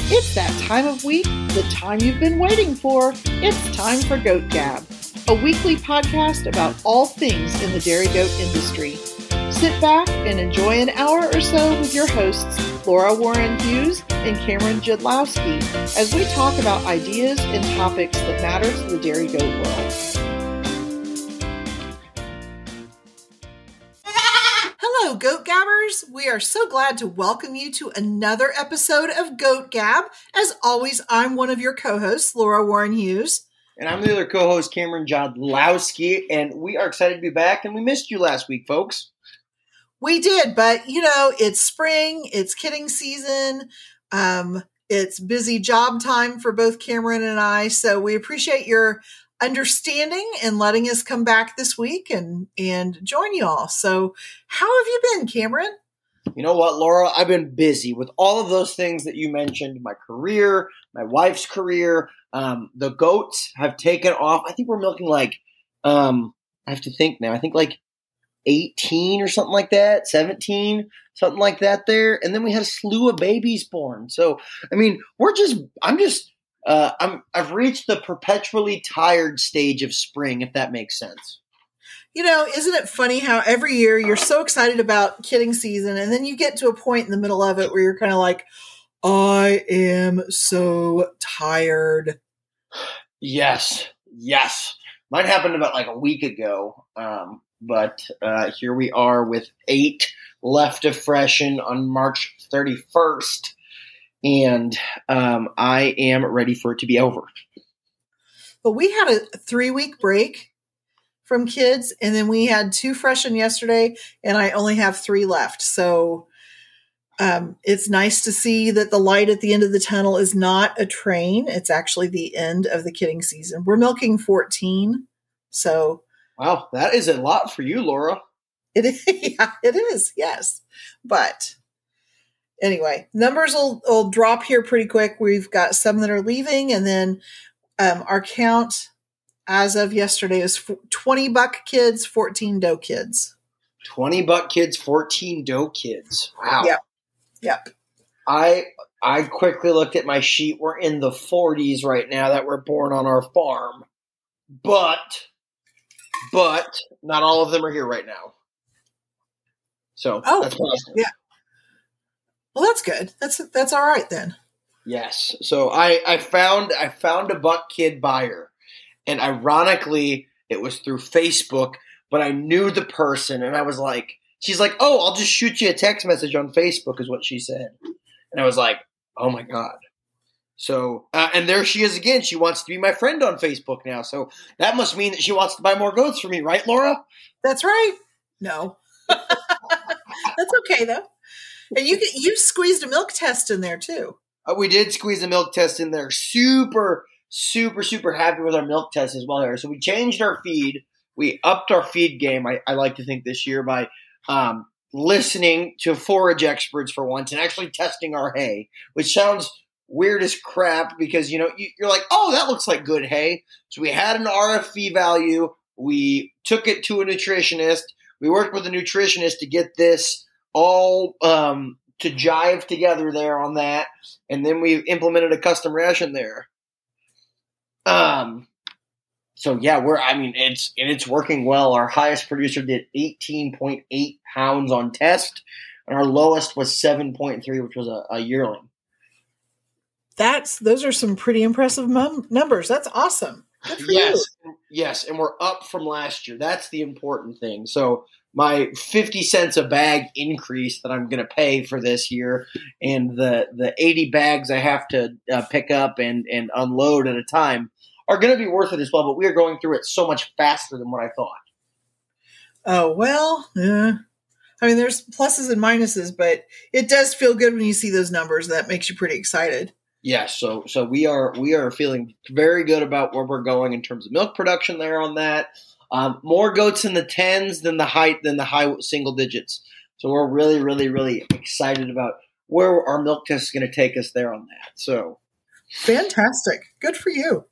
It's that time of week, the time you've been waiting for. It's time for Goat Gab, a weekly podcast about all things in the dairy goat industry. Sit back and enjoy an hour or so with your hosts, Laura Warren Hughes and Cameron Jadlowski, as we talk about ideas and topics that matter to the dairy goat world. Hello, Goat Gabbers. We are so glad to welcome you to another episode of Goat Gab. As always, I'm one of your co-hosts, Laura Warren Hughes. And I'm the other co-host, Cameron Jadlowski, and we are excited to be back, and we missed you last week, folks. We did, but it's spring, it's kidding season, it's busy job time for both Cameron and I, so we appreciate your understanding and letting us come back this week and join you all. So how have you been, Cameron? You know what, Laura? I've been busy with all of those things that you mentioned, my career, my wife's career. The goats have taken off. I think we're milking I have to think now, I think 18 or something like that, 17, something like that there. And then we had a slew of babies born. So, I mean, I've reached the perpetually tired stage of spring, if that makes sense. Isn't it funny how every year you're so excited about kidding season and then you get to a point in the middle of it where you're kind of like, I am so tired. Yes. Mine happened about a week ago. But here we are with 8 left to freshen on March 31st. And I am ready for it to be over. But we had a 3-week break from kids, and then we had 2 freshen yesterday, and I only have 3 left. So it's nice to see that the light at the end of the tunnel is not a train. It's actually the end of the kidding season. We're milking 14. So... Wow, that is a lot for you, Laura. It is, yeah, it is, yes. But anyway, numbers will drop here pretty quick. We've got some that are leaving, and then our count as of yesterday is 20 buck kids, 14 doe kids. 20 buck kids, 14 doe kids. Wow. Yep. I quickly looked at my sheet. We're in the 40s right now that were born on our farm. But not all of them are here right now. So that's positive. Yeah. Well, that's good. That's all right then. Yes. So I found a buck kid buyer, and ironically, it was through Facebook. But I knew the person, and I was like, she's like, "Oh, I'll just shoot you a text message on Facebook," is what she said, and I was like, "Oh my god." So, and there she is again. She wants to be my friend on Facebook now. So that must mean that she wants to buy more goats for me, right, Laura? That's right. No. That's okay, though. And you squeezed a milk test in there, too. We did squeeze a milk test in there. Super, super, super happy with our milk test as well here. So we changed our feed. We upped our feed game, I like to think, this year by listening to forage experts for once and actually testing our hay, which sounds weird as crap because, you're like, oh, that looks like good hay. So we had an RFV value. We took it to a nutritionist. We worked with a nutritionist to get this all to jive together there on that. And then we implemented a custom ration there. So yeah, it's working well. Our highest producer did 18.8 pounds on test, and our lowest was 7.3, which was a yearling. Those are some pretty impressive numbers. That's awesome. Good for you. Yes, and we're up from last year. That's the important thing. So my 50 cents a bag increase that I'm going to pay for this year, and the 80 bags I have to pick up and unload at a time are going to be worth it as well. But we are going through it so much faster than what I thought. Oh well, yeah. I mean, there's pluses and minuses, but it does feel good when you see those numbers. That makes you pretty excited. Yes, so we are feeling very good about where we're going in terms of milk production there on that. More goats in the 10s than the high single digits. So we're really, really, really excited about where our milk test is going to take us there on that. So fantastic, good for you.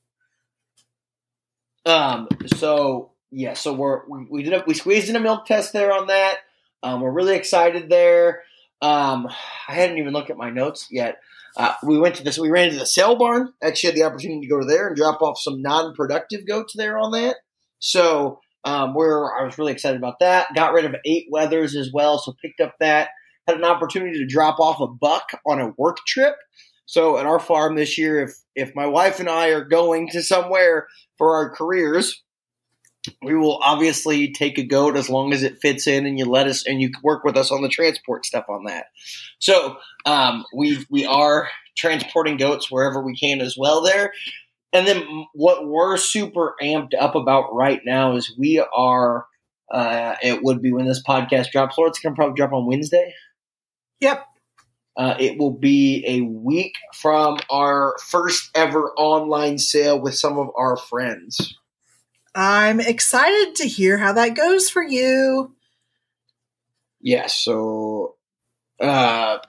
So we squeezed in a milk test there on that. We're really excited there. I hadn't even looked at my notes yet. We ran to the sale barn. Actually had the opportunity to go to there and drop off some non-productive goats there on that. So I was really excited about that. Got rid of 8 wethers as well, so picked up that. Had an opportunity to drop off a buck on a work trip. So at our farm this year, if my wife and I are going to somewhere for our careers, we will obviously take a goat as long as it fits in, and you work with us on the transport stuff on that. So we are transporting goats wherever we can as well there. And then what we're super amped up about right now is we are. It would be when this podcast drops. Lord, it's going to probably drop on Wednesday. Yep. It will be a week from our first ever online sale with some of our friends. I'm excited to hear how that goes for you. Yeah, so we're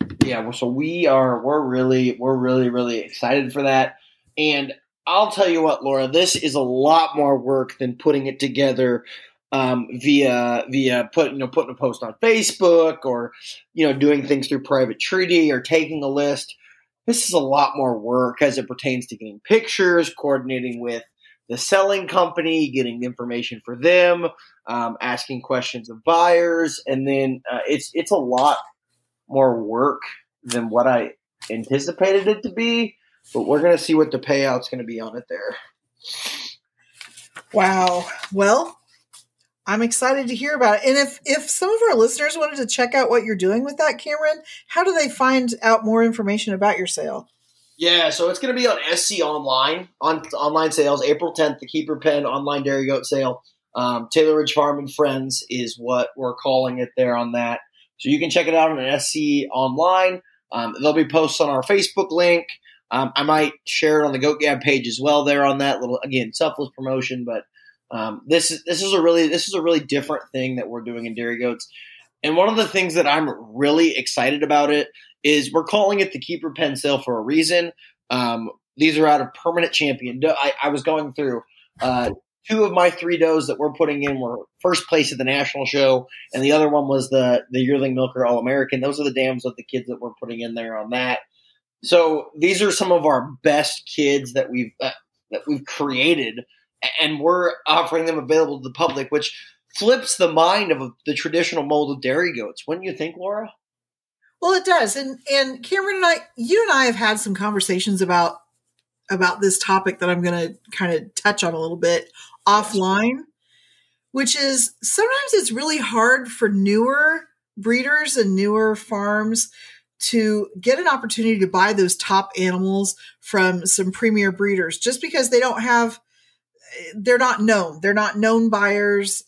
really excited for that. And I'll tell you what, Laura, this is a lot more work than putting it together via putting a post on Facebook or doing things through private treaty or taking a list. This is a lot more work as it pertains to getting pictures, coordinating with the selling company, getting information for them, asking questions of buyers, and then it's a lot more work than what I anticipated it to be. But we're going to see what the payout's going to be on it there. Wow. Well, I'm excited to hear about it. And if some of our listeners wanted to check out what you're doing with that, Cameron, how do they find out more information about your sale? Yeah, so it's going to be on SC Online, on online sales, April 10th, the Keeper Pen online dairy goat sale. Taylor Ridge Farm and Friends is what we're calling it there on that. So you can check it out on SC Online. There'll be posts on our Facebook link. I might share it on the Goat Gab page as well there on that little, again, selfless promotion. But this is a really different thing that we're doing in dairy goats. And one of the things that I'm really excited about it is we're calling it the Keeper Pen sale for a reason. These are out of Permanent Champion. I was going through 2 of my 3 does that we're putting in were first place at the national show, and the other one was the Yearling Milker All-American. Those are the dams of the kids that we're putting in there on that. So these are some of our best kids that we've created, and we're offering them available to the public, which flips the mind of the traditional mold of dairy goats. Wouldn't you think, Laura? Well, it does. And Cameron and you and I have had some conversations about this topic that I'm going to kind of touch on a little bit offline, which is sometimes it's really hard for newer breeders and newer farms to get an opportunity to buy those top animals from some premier breeders just because they're not known. They're not known buyers.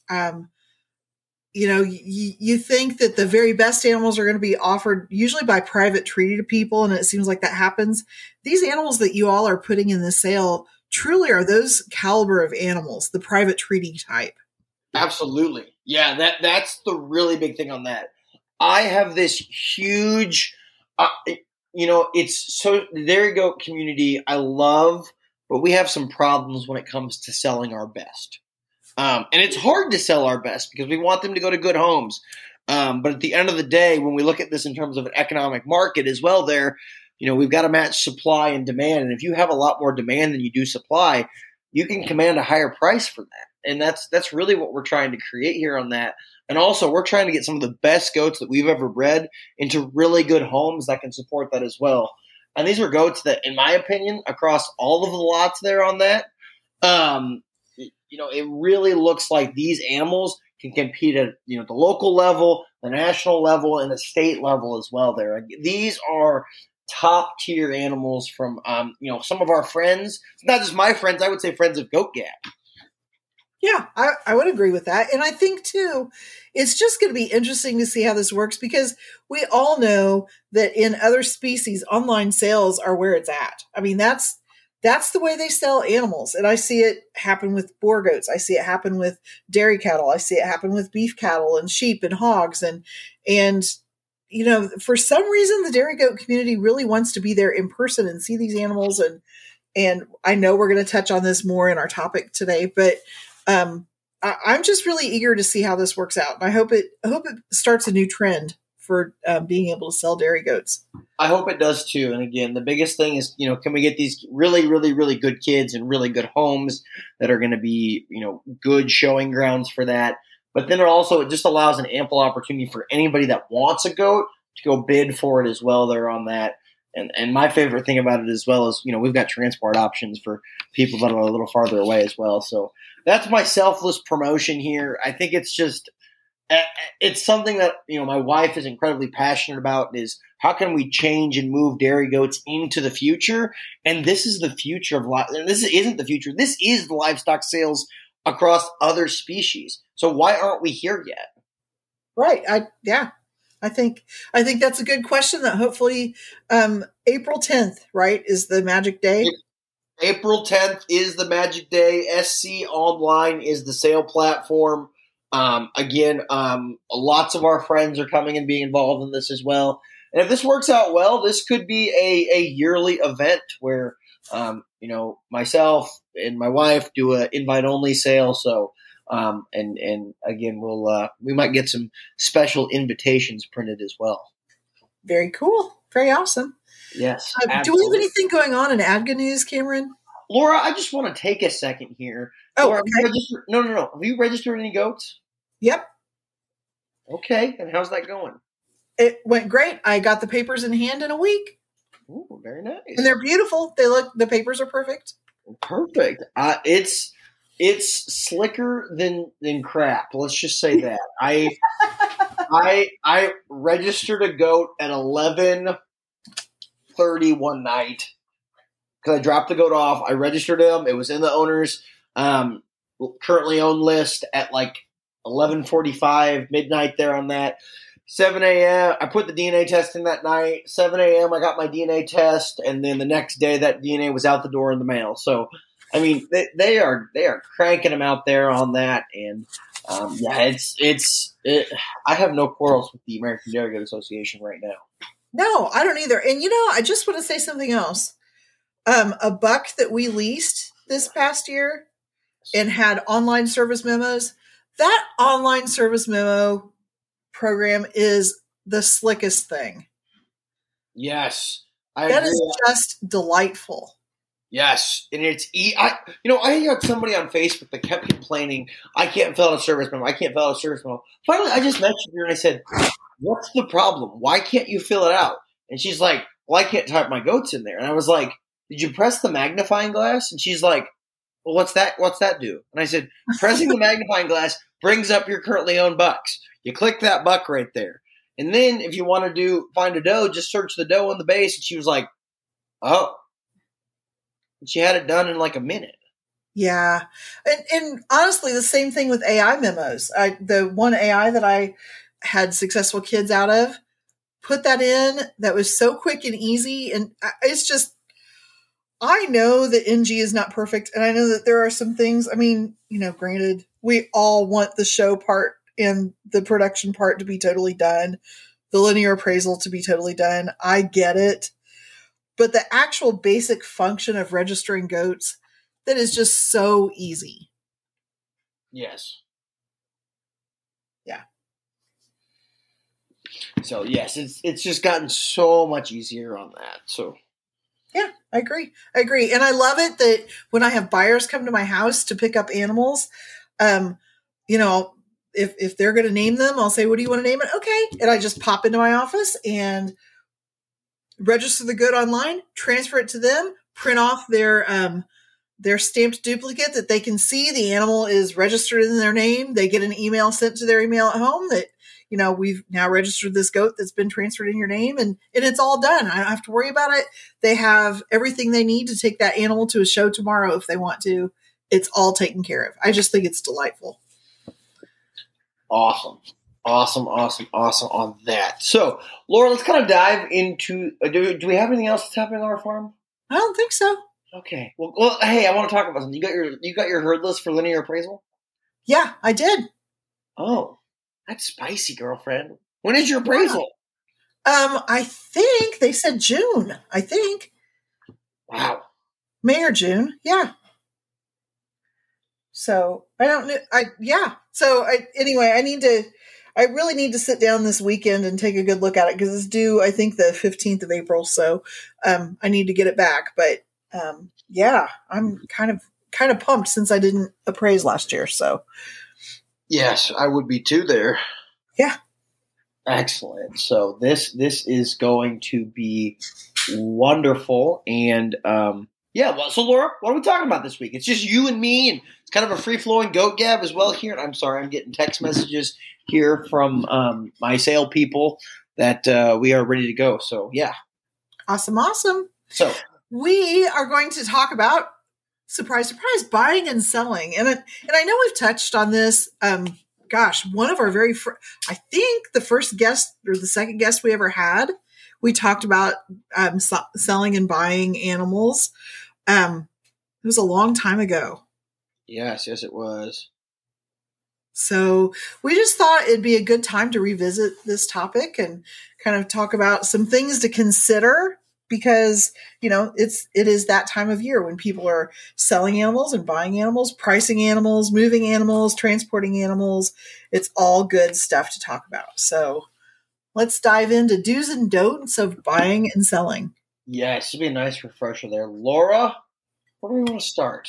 You think that the very best animals are going to be offered usually by private treaty to people, and it seems like that happens. These animals that you all are putting in the sale truly are those caliber of animals, the private treaty type. Absolutely. Yeah, that's the really big thing on that. I have this huge, it's so the dairy goat community I love, but we have some problems when it comes to selling our best. And it's hard to sell our best because we want them to go to good homes. But at the end of the day, when we look at this in terms of an economic market as well there, we've got to match supply and demand. And if you have a lot more demand than you do supply, you can command a higher price for that. And that's really what we're trying to create here on that. And also, we're trying to get some of the best goats that we've ever bred into really good homes that can support that as well. And these are goats that, in my opinion, across all of the lots there on that, it really looks like these animals can compete at the local level, the national level, and the state level as well there. These are top tier animals from some of our friends, not just my friends, I would say friends of Goat Gab. Yeah, I would agree with that. And I think, too, it's just going to be interesting to see how this works because we all know that in other species, online sales are where it's at. I mean, that's the way they sell animals. And I see it happen with boar goats. I see it happen with dairy cattle. I see it happen with beef cattle and sheep and hogs. And for some reason, the dairy goat community really wants to be there in person and see these animals. And I know we're going to touch on this more in our topic today, but I'm just really eager to see how this works out. And I hope it starts a new trend for being able to sell dairy goats. I hope it does too. And again, the biggest thing is, can we get these really, really, really good kids in really good homes that are going to be, good showing grounds for that. But then it just allows an ample opportunity for anybody that wants a goat to go bid for it as well. They're on that. And my favorite thing about it as well is, we've got transport options for people that are a little farther away as well. So that's my selfless promotion here. I think it's something that, my wife is incredibly passionate about, is how can we change and move dairy goats into the future? And this is the future of life. And this isn't the future. This is the livestock sales across other species. So why aren't we here yet? Right. I think that's a good question that hopefully April 10th, right, is the magic day. April 10th is the magic day. SC Online is the sale platform. Again, lots of our friends are coming and being involved in this as well. And if this works out well, this could be a yearly event where, myself and my wife do an invite-only sale. So, and again, we might get some special invitations printed as well. Very cool. Very awesome. Yes. Do we have anything going on in ADGA news, Cameron? Laura, I just want to take a second here. Oh, Laura, okay. No. Have you registered any goats? Yep. Okay. And how's that going? It went great. I got the papers in hand in a week. Ooh, very nice. And they're beautiful. The papers are perfect. Perfect. It's slicker than crap. Let's just say that. I registered a goat at 11:30 one night because I dropped the goat off. I registered him. It was in the owner's currently owned list at like 11:45 midnight there on that. 7 a.m. I put the DNA test in that night. 7 a.m. I got my DNA test, and then the next day that DNA was out the door in the mail. So, I mean, they are cranking them out there on that, and I have no quarrels with the American Dairy Goat Association right now. No, I don't either. And I just want to say something else. A buck that we leased this past year and had online service memos. That online service memo program is the slickest thing. Yes. That is just delightful. Yes. And it's I had somebody on Facebook that kept complaining, I can't fill out a service memo. Finally, I just messaged her and I said, what's the problem? Why can't you fill it out? And she's like, well, I can't type my goats in there. And I was like, did you press the magnifying glass? And she's like, well, what's that do? And I said, pressing the magnifying glass brings up your currently owned bucks. You click that buck right there. And then if you want to find a doe, just search the doe on the base. And she was like, oh. And she had it done in like a minute. Yeah. And honestly, the same thing with AI memos. The one AI that I had successful kids out of, put that in. That was so quick and easy. And it's just, I know that NG is not perfect. And I know that there are some things, I mean, granted, we all want the show part and the production part to be totally done, the linear appraisal to be totally done. I get it. But the actual basic function of registering goats, that is just so easy. Yes. Yeah. So yes, it's just gotten so much easier on that. So yeah, I agree. And I love it that when I have buyers come to my house to pick up animals, if they're going to name them, I'll say, what do you want to name it? Okay. And I just pop into my office and register the goat online, transfer it to them, print off their stamped duplicate that they can see the animal is registered in their name. They get an email sent to their email at home that, we've now registered this goat that's been transferred in your name, and it's all done. I don't have to worry about it. They have everything they need to take that animal to a show tomorrow if they want to. It's all taken care of. I just think it's delightful. Awesome on that. So, Laura, let's kind of dive into. Do we have anything else that's happening on our farm? I don't think so. Okay. Well, hey, I want to talk about something. You got your herd list for linear appraisal? Yeah, I did. Oh, that's spicy, girlfriend. When is your appraisal? I think they said June. I think. Wow. May or June. Yeah. So I don't know. Anyway, I really need to sit down this weekend and take a good look at it because it's due, I think, the 15th of April. So I need to get it back. But yeah, I'm kind of pumped since I didn't appraise last year. So Yes, I would be too there. yeah. Excellent. So this is going to be wonderful. And yeah, well, so Laura, what are we talking about this week? It's just you and me, and it's kind of a free-flowing goat gab as well here. And I'm sorry, I'm getting text messages here from my sale people that we are ready to go. So yeah. Awesome. So we are going to talk about, surprise, surprise, buying and selling. And I know we've touched on this. One of our I think the first guest or the second guest we ever had, we talked about selling and buying animals. It was a long time ago. Yes, it was. So we just thought it'd be a good time to revisit this topic and kind of talk about some things to consider because, it is that time of year when people are selling animals and buying animals, pricing animals, moving animals, transporting animals. It's all good stuff to talk about. So let's dive into do's and don'ts of buying and selling. Yes, it'll be a nice refresher there. Laura, where do we want to start?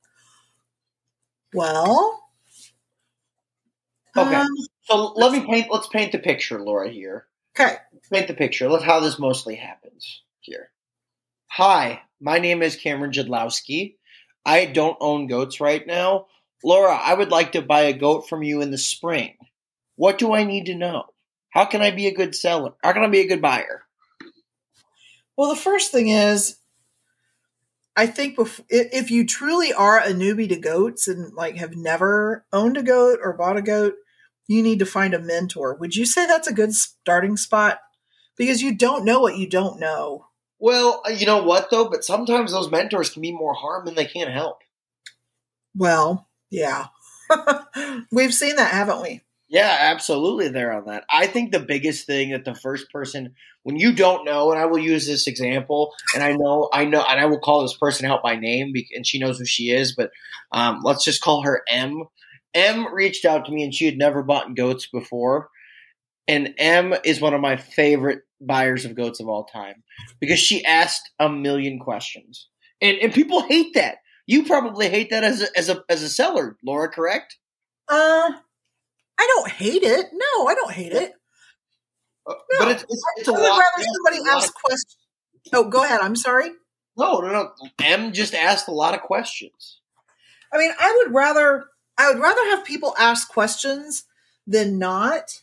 Well, okay. So let's paint the picture, Laura, here. Okay. Paint the picture. Look how this mostly happens here. Hi, my name is Cameron Jadlowski. I don't own goats right now. Laura, I would like to buy a goat from you in the spring. What do I need to know? How can I be a good seller? How can I be a good buyer? Well, the first thing is, I think if you truly are a newbie to goats and have never owned a goat or bought a goat, you need to find a mentor. Would you say that's a good starting spot? Because you don't know what you don't know. Well, you know what though? But sometimes those mentors can be more harm than they can help. Well, yeah. We've seen that, haven't we? Yeah, absolutely. There on that. I think the biggest thing that the first person, when you don't know, and I will use this example, and I know, and I will call this person out by name, and she knows who she is, but let's just call her M. M reached out to me, and she had never bought goats before. And M is one of my favorite buyers of goats of all time because she asked a million questions, and people hate that. You probably hate that as a seller, Laura, correct? I don't hate it. No, I don't hate it. No, but it's a lot. I would rather somebody ask questions. Oh, go ahead. I'm sorry. No. M just asked a lot of questions. I mean, I would rather have people ask questions than not.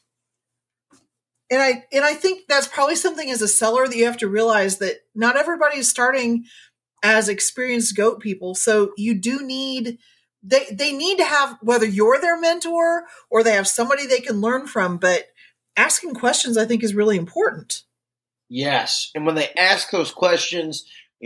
And I think that's probably something as a seller that you have to realize that not everybody is starting as experienced goat people. So you do need they need to have, whether you're their mentor or they have somebody they can learn from, but asking questions I think is really important. Yes. And when they ask those questions,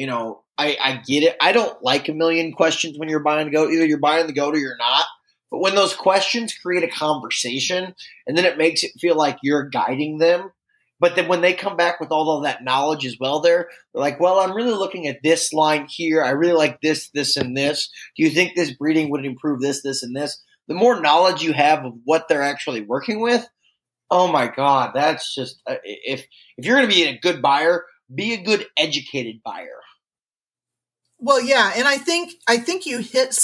I get it. I don't like a million questions when you're buying a goat. Either you're buying the goat or you're not. But when those questions create a conversation and then it makes it feel like you're guiding them, but then when they come back with all of that knowledge as well, they're like, well, I'm really looking at this line here. I really like this, this, and this. Do you think this breeding would improve this, this, and this? The more knowledge you have of what they're actually working with, oh my God, that's just if you're going to be a good buyer, be a good educated buyer. Well, yeah, and I think you hit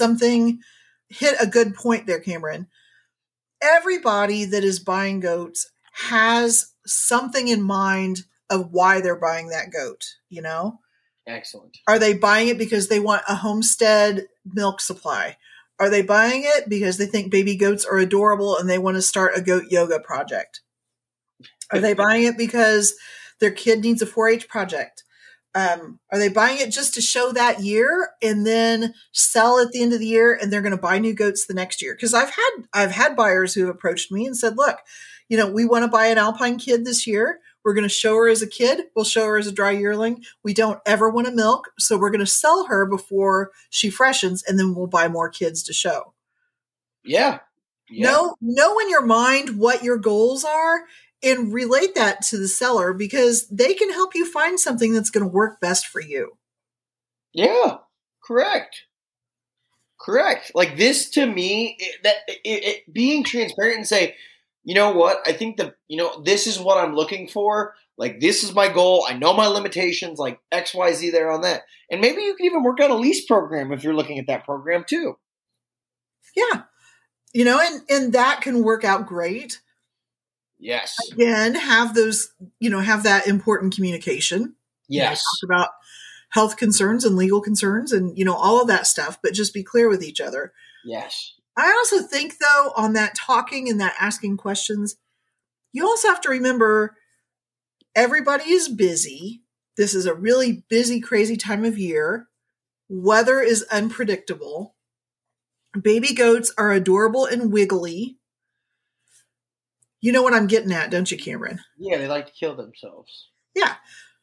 a good point there, Cameron. Everybody that is buying goats has something in mind of why they're buying that goat, Excellent. Are they buying it because they want a homestead milk supply? Are they buying it because they think baby goats are adorable and they want to start a goat yoga project? Are they buying it because their kid needs a 4-H project? Are they buying it just to show that year and then sell at the end of the year and they're going to buy new goats the next year? Because I've had buyers who have approached me and said, look, we want to buy an Alpine kid this year. We're going to show her as a kid. We'll show her as a dry yearling. We don't ever want to milk. So we're going to sell her before she freshens and then we'll buy more kids to show. Yeah. Know in your mind what your goals are and relate that to the seller because they can help you find something that's going to work best for you. Yeah, correct. Like this to me, being transparent and say, You know what? I think this is what I'm looking for. Like, this is my goal. I know my limitations, like X, Y, Z there on that. And maybe you can even work out a lease program if you're looking at that program too. Yeah. And that can work out great. Yes. Again, have those, have that important communication. Yes. Talk about health concerns and legal concerns and, all of that stuff, but just be clear with each other. Yes. I also think, though, on that talking and that asking questions, you also have to remember everybody is busy. This is a really busy, crazy time of year. Weather is unpredictable. Baby goats are adorable and wiggly. You know what I'm getting at, don't you, Cameron? Yeah, they like to kill themselves. Yeah.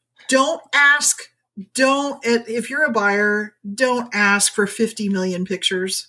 If you're a buyer, don't ask for 50 million pictures.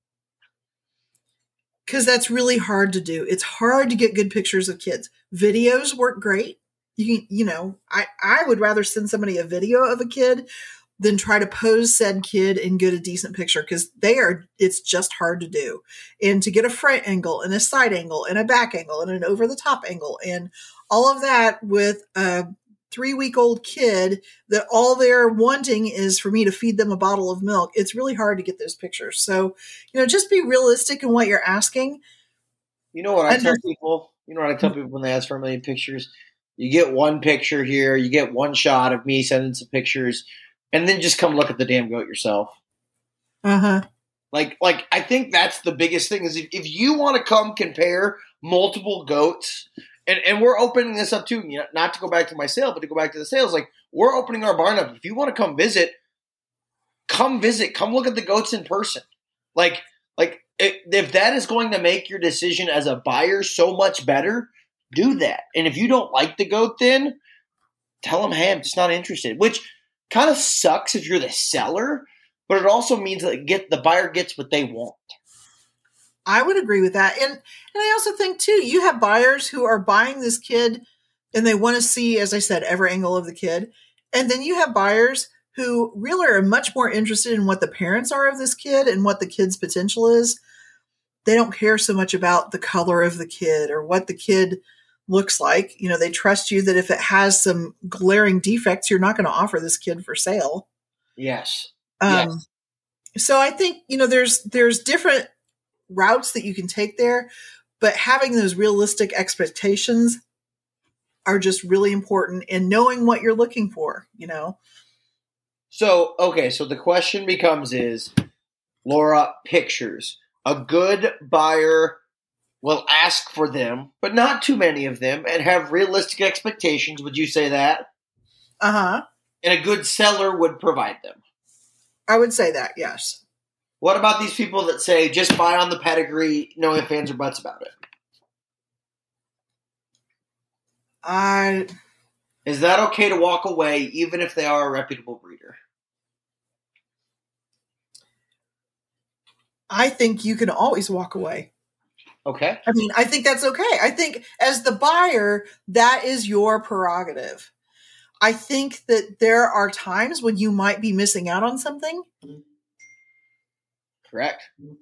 Because that's really hard to do. It's hard to get good pictures of kids. Videos work great. I would rather send somebody a video of a kid than try to pose said kid and get a decent picture, because it's just hard to do. And to get a front angle and a side angle and a back angle and an over the top angle and all of that with a 3-week-old kid that all they're wanting is for me to feed them a bottle of milk. It's really hard to get those pictures. So, just be realistic in what you're asking. You know what I tell people? When they ask for a million pictures? You get one picture here, you get one shot of me sending some pictures, and then just come look at the damn goat yourself. Uh-huh. Like I think that's the biggest thing is if you want to come compare multiple goats, and we're opening this up too, not to go back to my sale, but to go back to the sales. Like, we're opening our barn up. If you want to come visit, come look at the goats in person. Like if that is going to make your decision as a buyer so much better, do that. And if you don't like the goat, then tell them, hey, I'm just not interested, which kind of sucks if you're the seller, but it also means that the buyer gets what they want. I would agree with that. And I also think, too, you have buyers who are buying this kid and they want to see, as I said, every angle of the kid. And then you have buyers who really are much more interested in what the parents are of this kid and what the kid's potential is. They don't care so much about the color of the kid or what the kid looks like. They trust you that if it has some glaring defects, you're not going to offer this kid for sale. Yes. Yes. So I think, there's different routes that you can take there, but having those realistic expectations are just really important, and knowing what you're looking for, So the question becomes Laura, pictures. A good buyer will ask for them, but not too many of them, and have realistic expectations. Would you say that? Uh-huh. And a good seller would provide them. I would say that, yes. What about these people that say, just buy on the pedigree, no ifs, ands, or buts about it? Is that okay to walk away, even if they are a reputable breeder? I think you can always walk away. Okay. I mean, I think that's okay. I think as the buyer, that is your prerogative. I think that there are times when you might be missing out on something. Correct.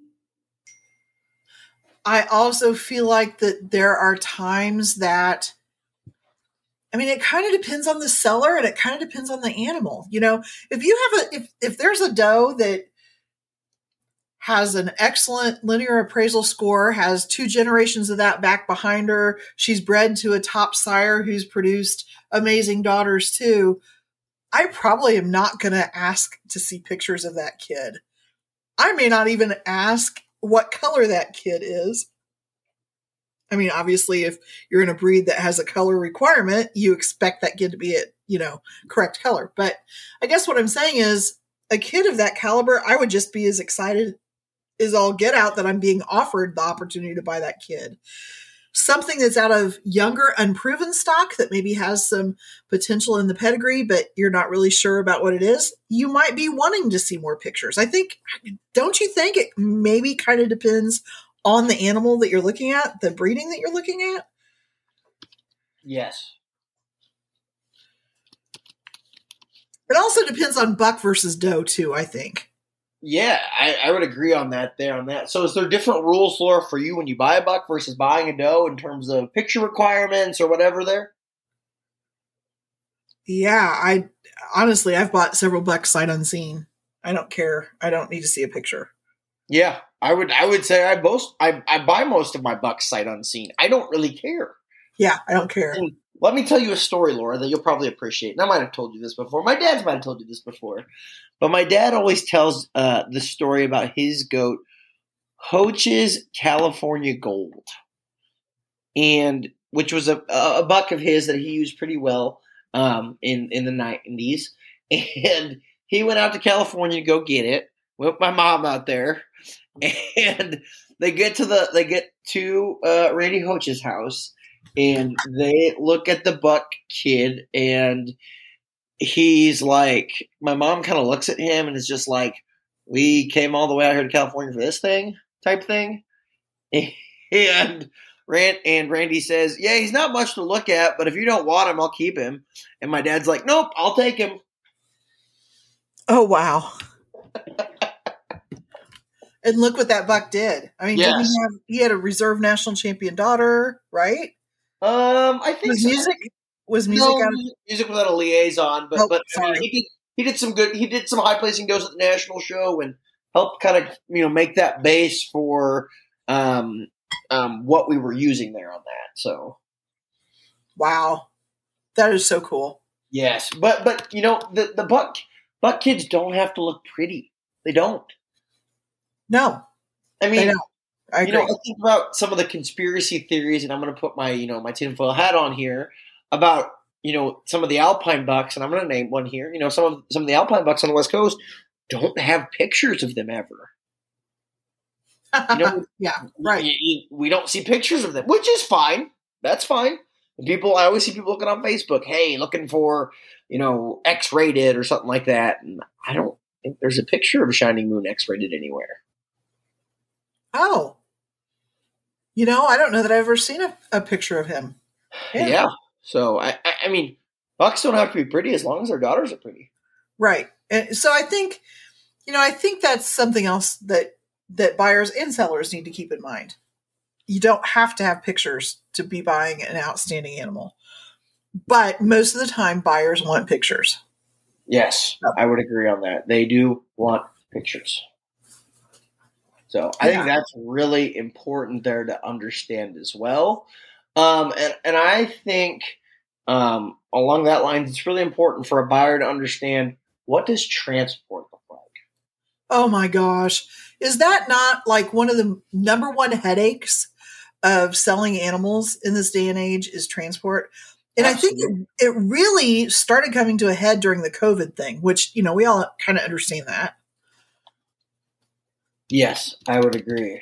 I also feel like that there are times that, it kind of depends on the seller and it kind of depends on the animal. If there's a doe that has an excellent linear appraisal score, has 2 generations of that back behind her, she's bred to a top sire who's produced amazing daughters too, I probably am not going to ask to see pictures of that kid. I may not even ask what color that kid is. Obviously, if you're in a breed that has a color requirement, you expect that kid to be correct color. But I guess what I'm saying is, a kid of that caliber, I would just be as excited as all get out that I'm being offered the opportunity to buy that kid. Something that's out of younger, unproven stock that maybe has some potential in the pedigree, but you're not really sure about what it is, you might be wanting to see more pictures. Don't you think it maybe kind of depends on the animal that you're looking at, the breeding that you're looking at? Yes. It also depends on buck versus doe too, I think. Yeah, I would agree on that there on that. So is there different rules, Laura, for you when you buy a buck versus buying a doe in terms of picture requirements or whatever there? Yeah, I've bought several bucks sight unseen. I don't care. I don't need to see a picture. Yeah, I would say I buy most of my bucks sight unseen. I don't really care. Yeah, I don't care. And let me tell you a story, Laura, that you'll probably appreciate. And I might have told you this before. My dad might have told you this before. But my dad always tells the story about his goat, Hoach's California Gold, and which was a buck of his that he used pretty well in the 90s. And he went out to California to go get it with my mom out there. And they get to Randy Hoach's house, and they look at the buck kid, and he's like, my mom kind of looks at him and is just like, we came all the way out here to California for this thing type thing. And Randy says, yeah, he's not much to look at, but if you don't want him, I'll keep him. And my dad's like, nope, I'll take him. Oh, wow. And look what that buck did. I mean, yes. He had a reserve national champion daughter, right? I think was music music without a liaison, but I mean, he did some good. He did some high placing goes at the national show and helped kind of make that base for what we were using there on that. So, wow, that is so cool. Yes, but the buck kids don't have to look pretty. They don't. No, I mean, I agree. I think about some of the conspiracy theories, and I'm going to put my my tinfoil hat on here about some of the alpine bucks, and I'm going to name one here. Some of the alpine bucks on the West Coast don't have pictures of them ever. Yeah, right. We don't see pictures of them, which is fine. That's fine. I always see people looking on Facebook, hey, looking for X-rated or something like that, and I don't think there's a picture of a Shining Moon X-rated anywhere. Oh, I don't know that I've ever seen a picture of him. Yeah. So I mean, bucks don't have to be pretty as long as their daughters are pretty. Right. And so I think that's something else that buyers and sellers need to keep in mind. You don't have to have pictures to be buying an outstanding animal, but most of the time buyers want pictures. Yes, I would agree on that. They do want pictures. So I think that's really important there to understand as well. And I think along that line, it's really important for a buyer to understand, what does transport look like? Oh my gosh. Is that not like one of the number one headaches of selling animals in this day and age is transport? And absolutely. I think it really started coming to a head during the COVID thing, which, we all kind of understand that. Yes, I would agree.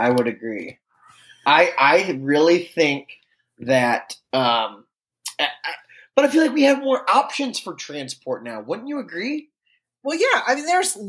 I really think that, but I feel like we have more options for transport now. Wouldn't you agree? Well, yeah. I mean,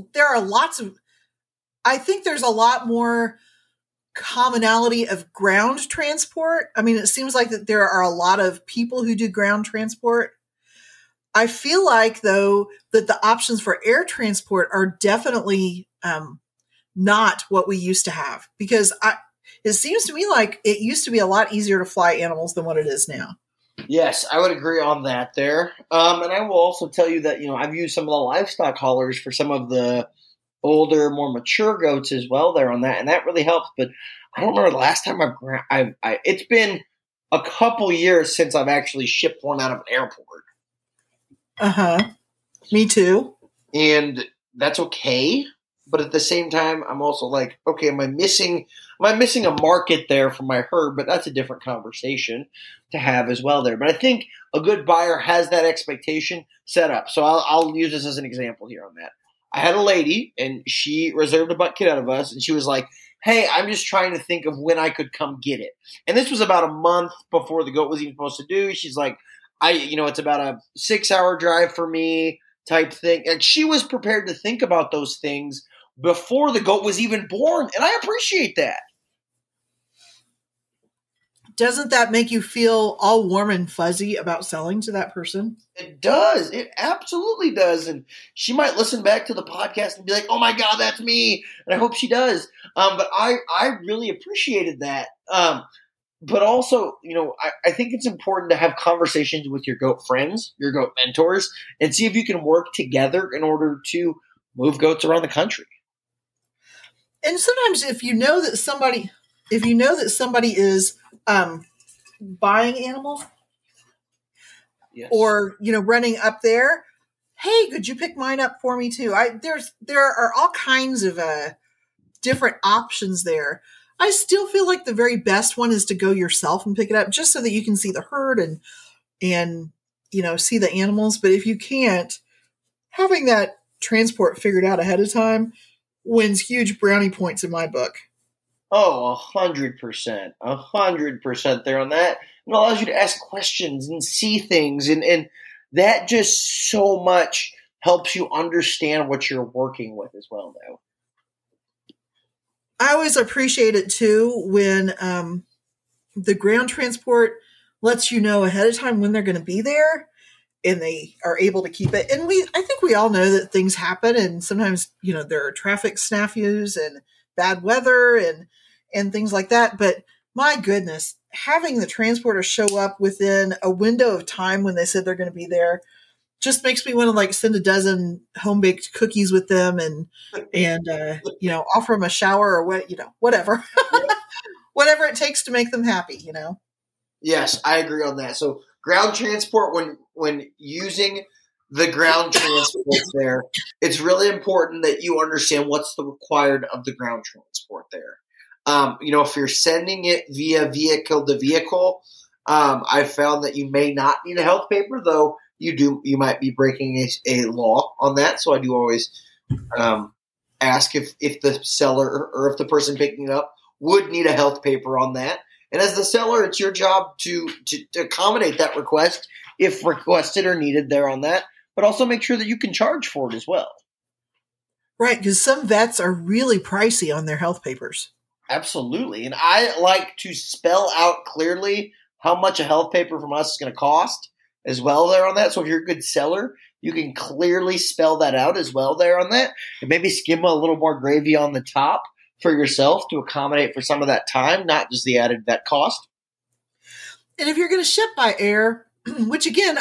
I think there's a lot more commonality of ground transport. I mean, it seems like that there are a lot of people who do ground transport. I feel like, though, that the options for air transport are definitely not what we used to have, because it seems to me like it used to be a lot easier to fly animals than what it is now. Yes, I would agree on that there. And I will also tell you that, I've used some of the livestock haulers for some of the older, more mature goats as well there on that, and that really helps. But I don't remember the last time it's been a couple years since I've actually shipped one out of an airport. Me too. And that's okay. But at the same time, I'm also like, okay, am I missing a market there for my herd? But that's a different conversation to have as well there. But I think a good buyer has that expectation set up. So I'll use this as an example here on that. I had a lady, and she reserved a buck kid out of us, and she was like, hey, I'm just trying to think of when I could come get it. And this was about a month before the goat was even supposed to do. She's like, it's about a 6-hour drive for me type thing. And she was prepared to think about those things before the goat was even born. And I appreciate that. Doesn't that make you feel all warm and fuzzy about selling to that person? It does. It absolutely does. And she might listen back to the podcast and be like, "Oh my God, that's me." And I hope she does. But I really appreciated that. But also, I think it's important to have conversations with your goat friends, your goat mentors, and see if you can work together in order to move goats around the country. And sometimes if you know that somebody is buying animals, Yes. or running up there, hey, could you pick mine up for me too? There are all kinds of different options there. I still feel like the very best one is to go yourself and pick it up, just so that you can see the herd and see the animals. But if you can't, having that transport figured out ahead of time wins huge brownie points in my book. Oh, 100%. 100% there on that. It allows you to ask questions and see things. And that just so much helps you understand what you're working with as well, though. I always appreciate it, too, when the ground transport lets you know ahead of time when they're going to be there, and they are able to keep it. And I think we all know that things happen, and sometimes, there are traffic snafus and bad weather and things like that. But my goodness, having the transporter show up within a window of time when they said they're going to be there just makes me want to send a dozen home-baked cookies with them and offer them a shower or whatever, whatever it takes to make them happy, Yes, I agree on that. So ground transport, when using the ground transport there, it's really important that you understand what's the required of the ground transport there. If you're sending it via vehicle to vehicle, I found that you may not need a health paper, though you might be breaking a law on that. So I do always ask if the seller or if the person picking it up would need a health paper on that. And as the seller, it's your job to accommodate that request if requested or needed there on that, but also make sure that you can charge for it as well. Right, because some vets are really pricey on their health papers. Absolutely. And I like to spell out clearly how much a health paper from us is going to cost as well there on that. So if you're a good seller, you can clearly spell that out as well there on that. And maybe skim a little more gravy on the top for yourself to accommodate for some of that time, not just the added vet cost. And if you're going to ship by air, which again,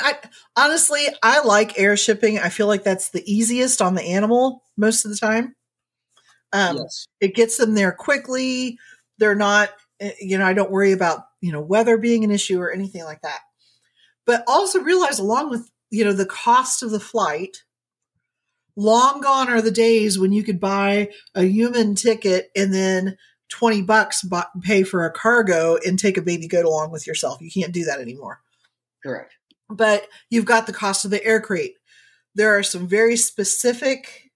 I like air shipping. I feel like that's the easiest on the animal most of the time. Yes. It gets them there quickly. They're not, I don't worry about, weather being an issue or anything like that. But also realize along with, the cost of the flight, long gone are the days when you could buy a human ticket and then $20 pay for a cargo and take a baby goat along with yourself. You can't do that anymore. Correct. But you've got the cost of the air crate. There are some very specific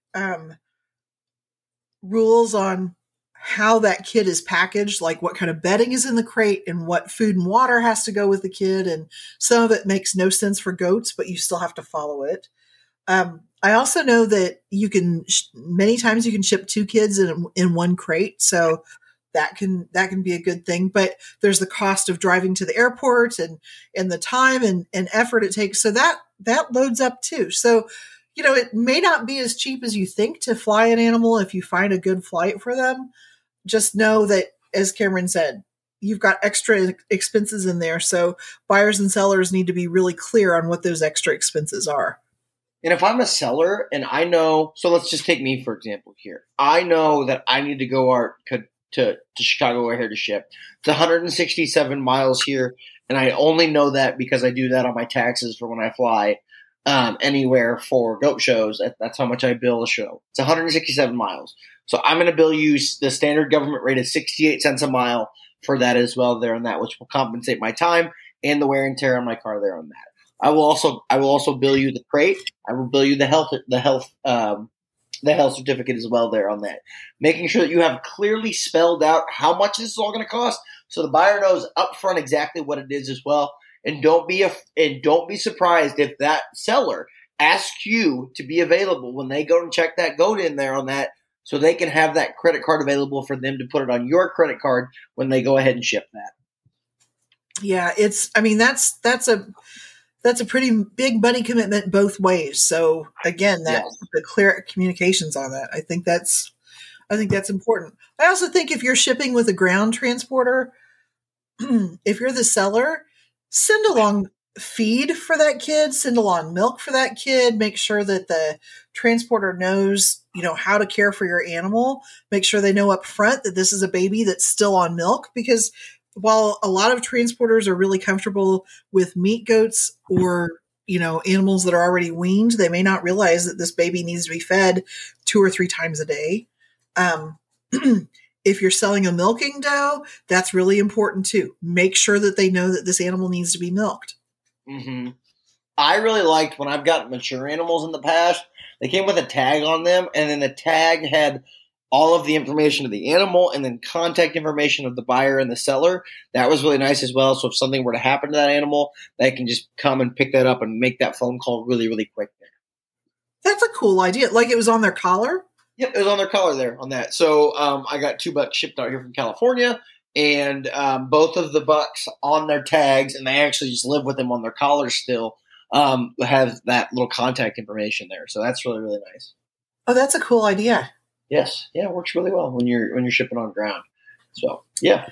rules on how that kid is packaged, like what kind of bedding is in the crate and what food and water has to go with the kid. And some of it makes no sense for goats, but you still have to follow it. I also know that many times you can ship 2 kids in one crate. So that can be a good thing, but there's the cost of driving to the airport and the time and effort it takes. So that loads up too. So, it may not be as cheap as you think to fly an animal if you find a good flight for them. Just know that, as Cameron said, you've got extra expenses in there. So buyers and sellers need to be really clear on what those extra expenses are. And if I'm a seller and I know, so let's just take me for example here. I know that I need to go to Chicago or here to ship. It's 167 miles here, and I only know that because I do that on my taxes for when I fly anywhere for goat shows. That's how much I bill a show. It's 167 miles. So I'm going to bill you the standard government rate of 68 cents a mile for that as well there on that, which will compensate my time and the wear and tear on my car there on that. I will also bill you the crate. I will bill you the health certificate as well there on that. Making sure that you have clearly spelled out how much this is all going to cost, so the buyer knows upfront exactly what it is as well. And don't be surprised if that seller asks you to be available when they go and check that goat in there on that, so they can have that credit card available for them to put it on your credit card when they go ahead and ship that. Yeah, that's a pretty big money commitment both ways. So again, Yeah. the clear communications on that, I think that's important. I also think if you're shipping with a ground transporter, if you're the seller, send along feed for that kid, send along milk for that kid, make sure that the transporter knows, how to care for your animal, make sure they know up front that this is a baby that's still on milk, because while a lot of transporters are really comfortable with meat goats or, animals that are already weaned, they may not realize that this baby needs to be fed 2 or 3 times a day. If you're selling a milking doe, that's really important too. Make sure that they know that this animal needs to be milked. Mm-hmm. I really liked when I've gotten mature animals in the past, they came with a tag on them, and then the tag had all of the information of the animal and then contact information of the buyer and the seller. That was really nice as well. So if something were to happen to that animal, they can just come and pick that up and make that phone call really, really quick. That's a cool idea. Like it was on their collar? Yep, it was on their collar there on that. So I got 2 bucks shipped out here from California, and both of the bucks on their tags, and they actually just live with them on their collars still, have that little contact information there. So that's really, really nice. Oh, that's a cool idea. Yes. Yeah, it works really well when you're shipping on ground. So, yeah.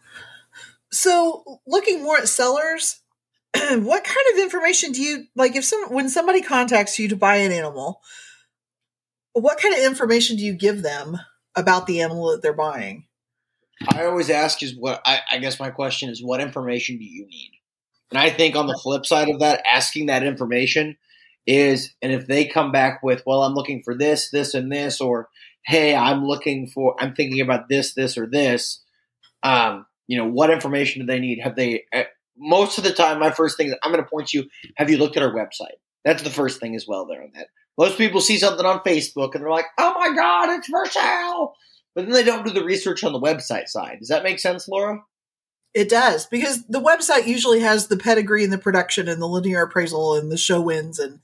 So looking more at sellers, what kind of information do you like when somebody contacts you to buy an animal, what kind of information do you give them about the animal that they're buying? I always ask I guess my question is, what information do you need? And I think on the flip side of that, asking that information is, and if they come back with, well, I'm looking for this, this, and this, or, hey, I'm thinking about this, this, or this, what information do they need? Most of the time, my first thing is I'm going to point you, have you looked at our website? That's the first thing as well there on that. Most people see something on Facebook and they're like, oh my God, it's for sale. But then they don't do the research on the website side. Does that make sense, Laura? It does, because the website usually has the pedigree and the production and the linear appraisal and the show wins and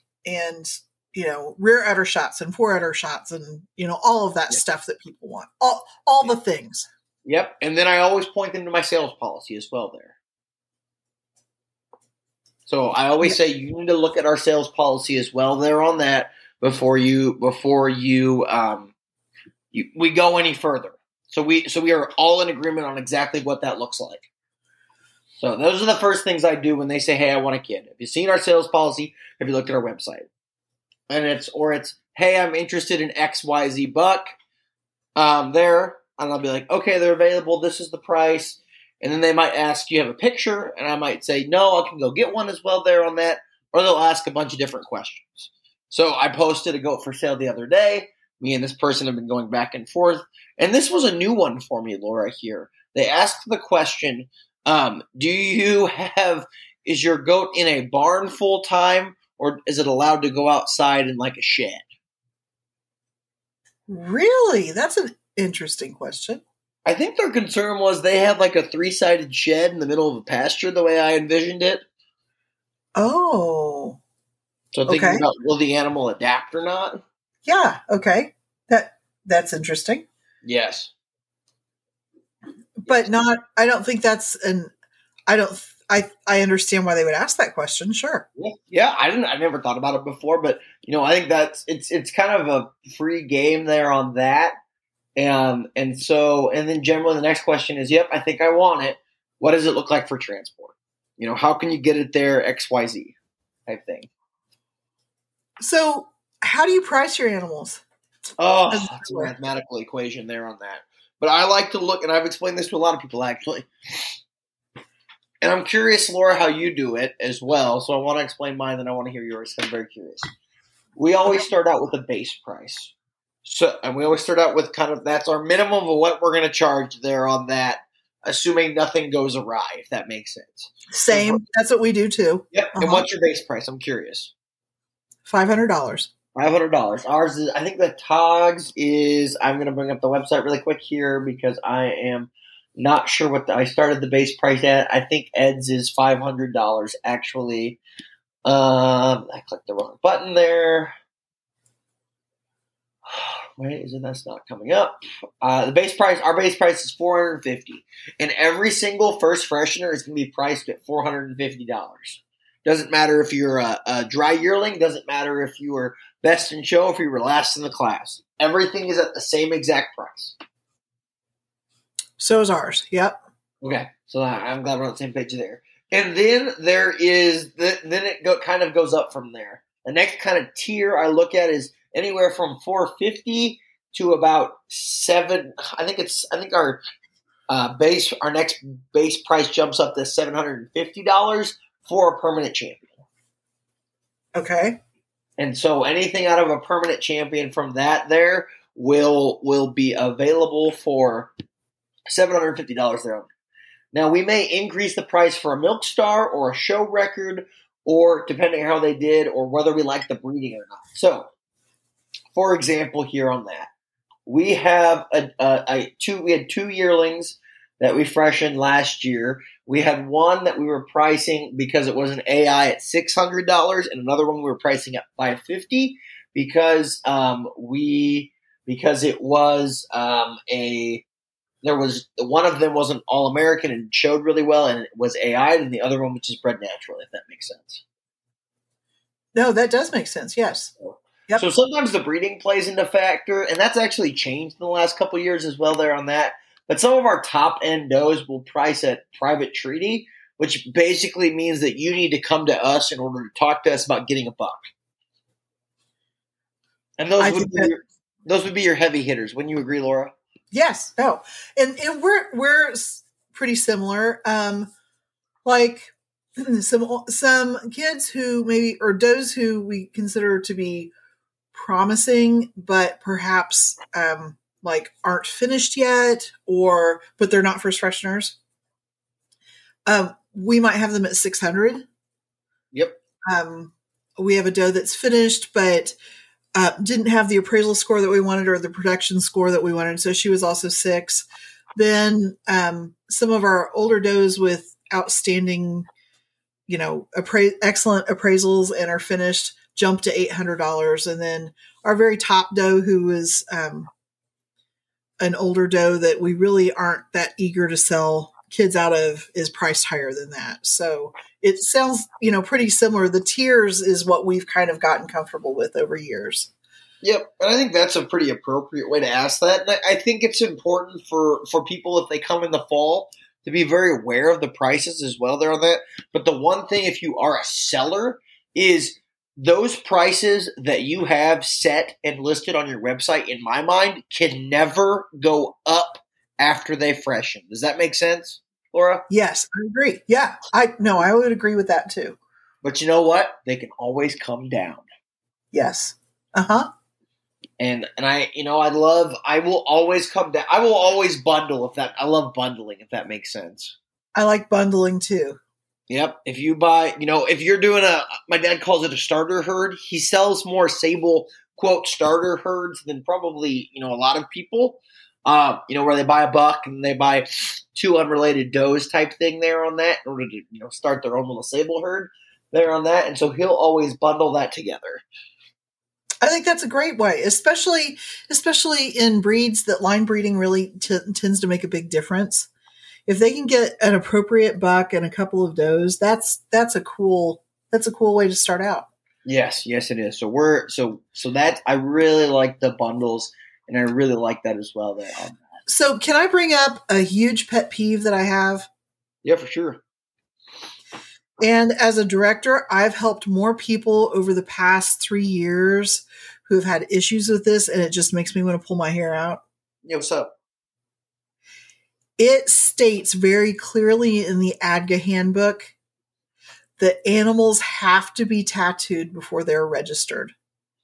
rear udder shots and fore udder shots and all of that stuff that people want. All the things. Yep. And then I always point them to my sales policy as well there. So I always say you need to look at our sales policy as well there on that before we go any further. So we are all in agreement on exactly what that looks like. So those are the first things I do when they say, hey, I want a kid. Have you seen our sales policy? Have you looked at our website? And it's, hey, I'm interested in XYZ buck there. And I'll be like, okay, they're available. This is the price. And then they might ask, do you have a picture? And I might say, no, I can go get one as well there on that. Or they'll ask a bunch of different questions. So I posted a goat for sale the other day. Me and this person have been going back and forth. And this was a new one for me, Laura, here. They asked the question, is your goat in a barn full time, or is it allowed to go outside in like a shed? Really? That's an interesting question. I think their concern was they had like a 3-sided shed in the middle of a pasture, the way I envisioned it. Oh. So thinking about, will the animal adapt or not? Yeah. Okay. That's interesting. Yes. But I don't think that's I understand why they would ask that question. Sure. Yeah. I never thought about it before, but I think it's kind of a free game there on that. And then generally the next question is, yep, I think I want it. What does it look like for transport? How can you get it there? XYZ type thing. So how do you price your animals? Oh, that's a mathematical equation there on that. But I like to look, and I've explained this to a lot of people actually. And I'm curious, Laura, how you do it as well. So I want to explain mine, then I want to hear yours. I'm very curious. We always start out with a base price. And we always start out with that's our minimum of what we're going to charge there on that, assuming nothing goes awry, if that makes sense. Same. That's what we do too. Yep. Uh-huh. And what's your base price? I'm curious. $500. $500. Ours is, I think the Togs is, I'm going to bring up the website really quick here because I am not sure what I started the base price at. I think Ed's is $500 actually. I clicked the wrong button there. Wait, that's not coming up. Our base price is $450, and every single first freshener is going to be priced at $450. Doesn't matter if you're a dry yearling. Doesn't matter if you were best in show, if you were last in the class. Everything is at the same exact price. So is ours. Yep. Okay, so I'm glad we're on the same page there. And then then it kind of goes up from there. The next kind of tier I look at is anywhere from $450 to about $7. I think our next base price jumps up to $750 for a permanent champion. Okay. And so anything out of a permanent champion from that there will be available for $750 there. Now, we may increase the price for a Milk Star or a show record, or depending on how they did, or whether we like the breeding or not. So, for example, here on that, we have we had two yearlings that we freshened last year. We had one that we were pricing because it was an AI at $600, and another one we were pricing at $550 because it was there was one of them wasn't all American and showed really well, and it was AI, and the other one was just bred naturally. If that makes sense. No, that does make sense. Yes. Yep. So sometimes the breeding plays into factor, and that's actually changed in the last couple of years as well. There on that, but some of our top end does will price at private treaty, which basically means that you need to come to us in order to talk to us about getting a buck. And those would be your heavy hitters. Wouldn't you agree, Laura? Yes. No. And we're pretty similar. Like some kids who maybe, or does who we consider to be promising, but perhaps like aren't finished yet, but they're not first fresheners. We might have them at 600. Yep. We have a doe that's finished, but didn't have the appraisal score that we wanted or the production score that we wanted. So she was also 6. Then some of our older does with outstanding, excellent appraisals and are finished jumped to $800. And then our very top doe, who is an older doe that we really aren't that eager to sell kids out of, is priced higher than that. So it sounds, pretty similar. The tiers is what we've kind of gotten comfortable with over years. Yep. And I think that's a pretty appropriate way to ask that. And I think it's important for people, if they come in the fall, to be very aware of the prices as well there on that. But the one thing, if you are a seller, is those prices that you have set and listed on your website, in my mind, can never go up after they freshen. Does that make sense, Laura? Yes, I agree. Yeah, I would agree with that too. But you know what? They can always come down. Yes. Uh-huh. And I will always come down. I will always bundle I love bundling, if that makes sense. I like bundling too. Yep. If you buy, if you're doing my dad calls it a starter herd. He sells more Sable, quote, starter herds than probably, a lot of people. Where they buy a buck and they buy 2 unrelated does type thing there on that in order to, start their own little Sable herd there on that. And so he'll always bundle that together. I think that's a great way, especially in breeds that line breeding really tends to make a big difference. If they can get an appropriate buck and a couple of does, that's a cool way to start out. Yes, it is. So that I really like the bundles. And I really like that as well there. So can I bring up a huge pet peeve that I have? Yeah, for sure. And as a director, I've helped more people over the past 3 years who have had issues with this, and it just makes me want to pull my hair out. Yeah, what's up? It states very clearly in the ADGA handbook that animals have to be tattooed before they're registered.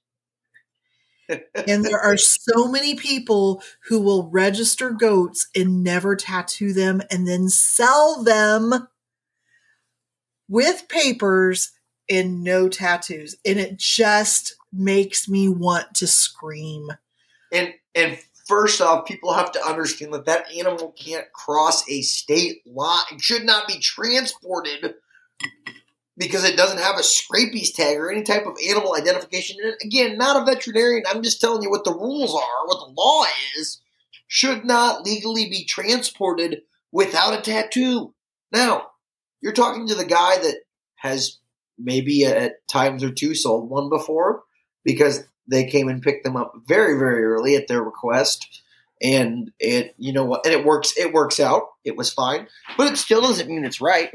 And there are so many people who will register goats and never tattoo them and then sell them with papers and no tattoos. And it just makes me want to scream. And first off, people have to understand that animal can't cross a state line. It should not be transported because it doesn't have a scrapies tag or any type of animal identification. And again, not a veterinarian. I'm just telling you what the rules are, what the law is. Should not legally be transported without a tattoo. Now, you're talking to the guy that has maybe at times or two sold one before because they came and picked them up very, very early at their request. And it, you know what, and it works out. It was fine, but it still doesn't mean it's right.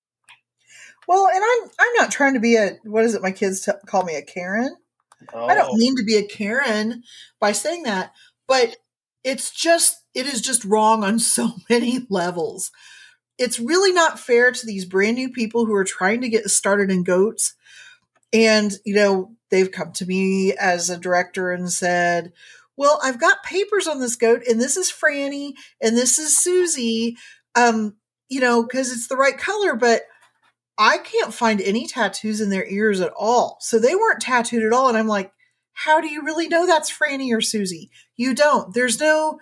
Well, and I'm not trying to be what is it? My kids call me a Karen. Oh. I don't mean to be a Karen by saying that, but it is just wrong on so many levels. It's really not fair to these brand new people who are trying to get started in goats. And, you know, they've come to me as a director and said, well, I've got papers on this goat, and this is Franny, and this is Susie, you know, because it's the right color, but I can't find any tattoos in their ears at all. So they weren't tattooed at all. And I'm like, how do you really know that's Franny or Susie? You don't. There's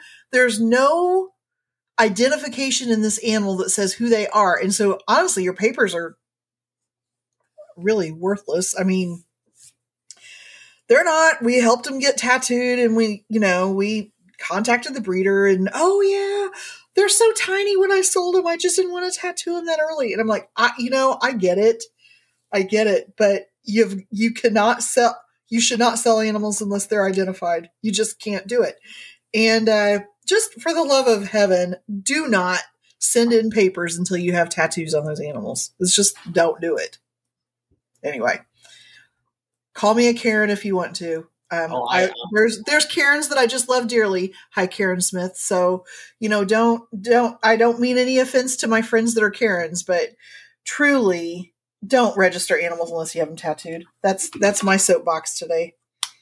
no identification in this animal that says who they are. And so honestly, your papers are really worthless. I mean, they're not. We helped them get tattooed, and we contacted the breeder, and oh yeah, they're so tiny. When I sold them, I just didn't want to tattoo them that early. And I'm like, I get it, but you cannot sell. You should not sell animals unless they're identified. You just can't do it. And just for the love of heaven, do not send in papers until you have tattoos on those animals. It's just, don't do it. Anyway, call me a Karen if you want to. There's Karens that I just love dearly. Hi, Karen Smith. So, you know, I don't mean any offense to my friends that are Karens, but truly don't register animals unless you have them tattooed. That's my soapbox today.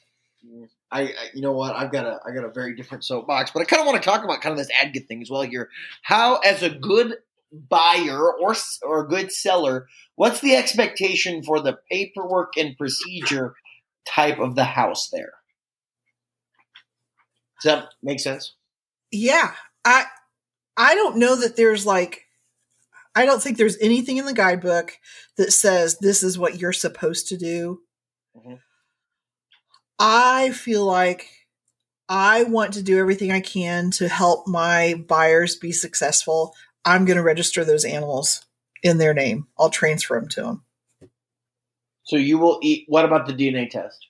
You know what? I got a very different soapbox, but I kind of want to talk about kind of this advocate thing as well here. How, as a good buyer or a good seller, what's the expectation for the paperwork and procedure type of the house there? Does that make sense? Yeah. I don't know that there's I don't think there's anything in the guidebook that says this is what you're supposed to do. Mm-hmm. I feel like I want to do everything I can to help my buyers be successful. I'm going to register those animals in their name. I'll transfer them to them. So you will eat. What about the DNA test?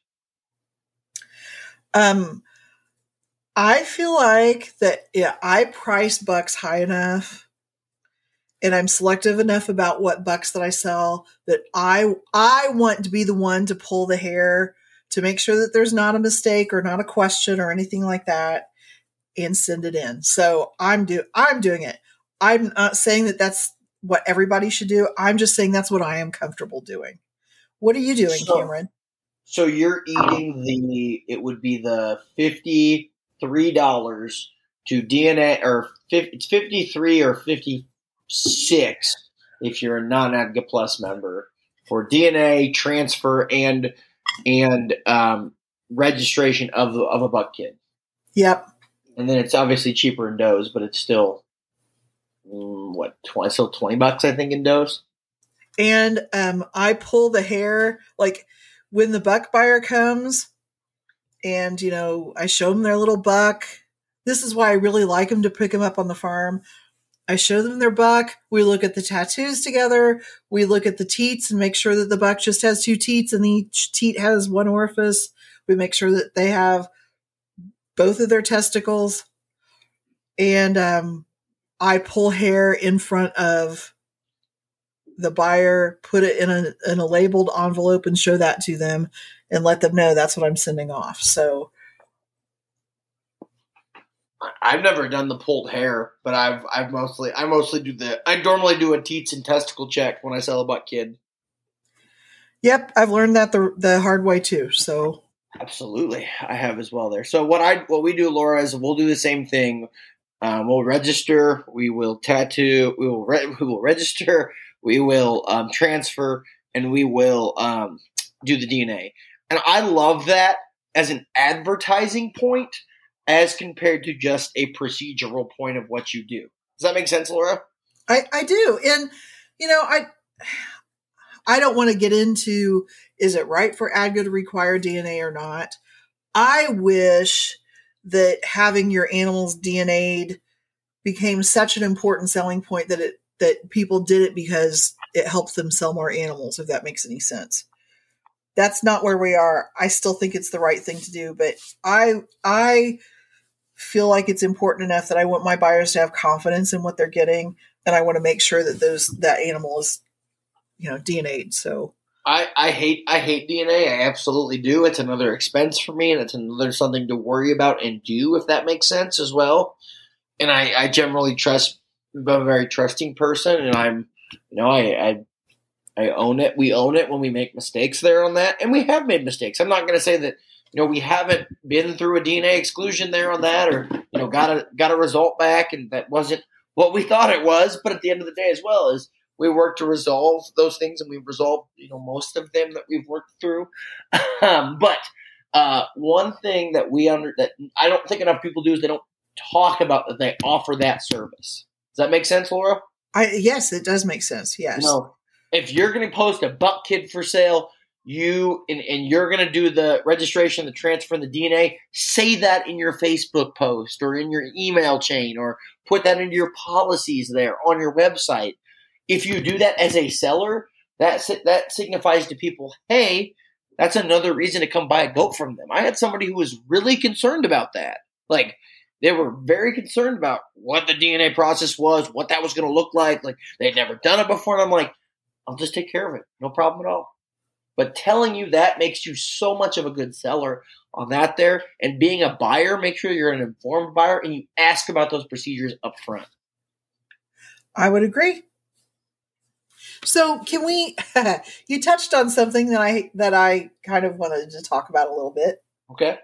I feel like that I price bucks high enough, and I'm selective enough about what bucks that I sell, that I want to be the one to pull the hair to make sure that there's not a mistake or not a question or anything like that, and send it in. So I'm doing it. I'm not saying that that's what everybody should do. I'm just saying that's what I am comfortable doing. What are you doing, Cameron? So you're eating it would be the $53 to DNA, or it's 53 or 56 if you're a non-Adga Plus member, for DNA transfer and registration of a buck kid. Yep. And then it's obviously cheaper in does, but it's still still $20 I think in does. And I pull the hair like when the buck buyer comes, and I show them their little buck. This is why I really like them to pick them up on the farm. I show them their buck. We look at the tattoos together. We look at the teats and make sure that the buck just has 2 teats and each teat has 1 orifice. We make sure that they have both of their testicles. And I pull hair in front of the buyer, put it in a labeled envelope and show that to them and let them know that's what I'm sending off. So I've never done the pulled hair, but I mostly I normally do a teats and testicle check when I sell a buck kid. Yep, I've learned that the hard way too. So absolutely, I have as well there. So what we do, Laura, is we'll do the same thing. We'll register. We will tattoo. We will register. We will transfer, and we will do the DNA. And I love that as an advertising point, as compared to just a procedural point of what you do. Does that make sense, Laura? I do. And, I don't want to get into, is it right for AGCO to require DNA or not? I wish that having your animals DNA'd became such an important selling point that people did it because it helps them sell more animals, if that makes any sense. That's not where we are. I still think it's the right thing to do, but I feel like it's important enough that I want my buyers to have confidence in what they're getting, and I want to make sure that that animal is, DNA'd. So I hate DNA. I absolutely do. It's another expense for me, and it's another something to worry about and do, if that makes sense as well. And I generally I'm a very trusting person, and I own it. We own it when we make mistakes there on that, and we have made mistakes. I'm not going to say that we haven't been through a DNA exclusion there on that, or got a result back, and that wasn't what we thought it was. But at the end of the day, as well, is we work to resolve those things, and we've resolved most of them that we've worked through. But one thing that that I don't think enough people do is they don't talk about that they offer that service. Does that make sense, Laura? Yes, it does make sense. Yes. If you're going to post a buck kid for sale, and you're going to do the registration, the transfer, and the DNA, say that in your Facebook post or in your email chain, or put that into your policies there on your website. If you do that as a seller, that signifies to people, hey, that's another reason to come buy a goat from them. I had somebody who was really concerned about that. Like, they were very concerned about what the DNA process was, what that was going to look like. Like, they'd never done it before. And I'm like, I'll just take care of it. No problem at all. But telling you that makes you so much of a good seller on that there. And being a buyer, make sure you're an informed buyer and you ask about those procedures up front. I would agree. So can we, you touched on something that I kind of wanted to talk about a little bit. Okay.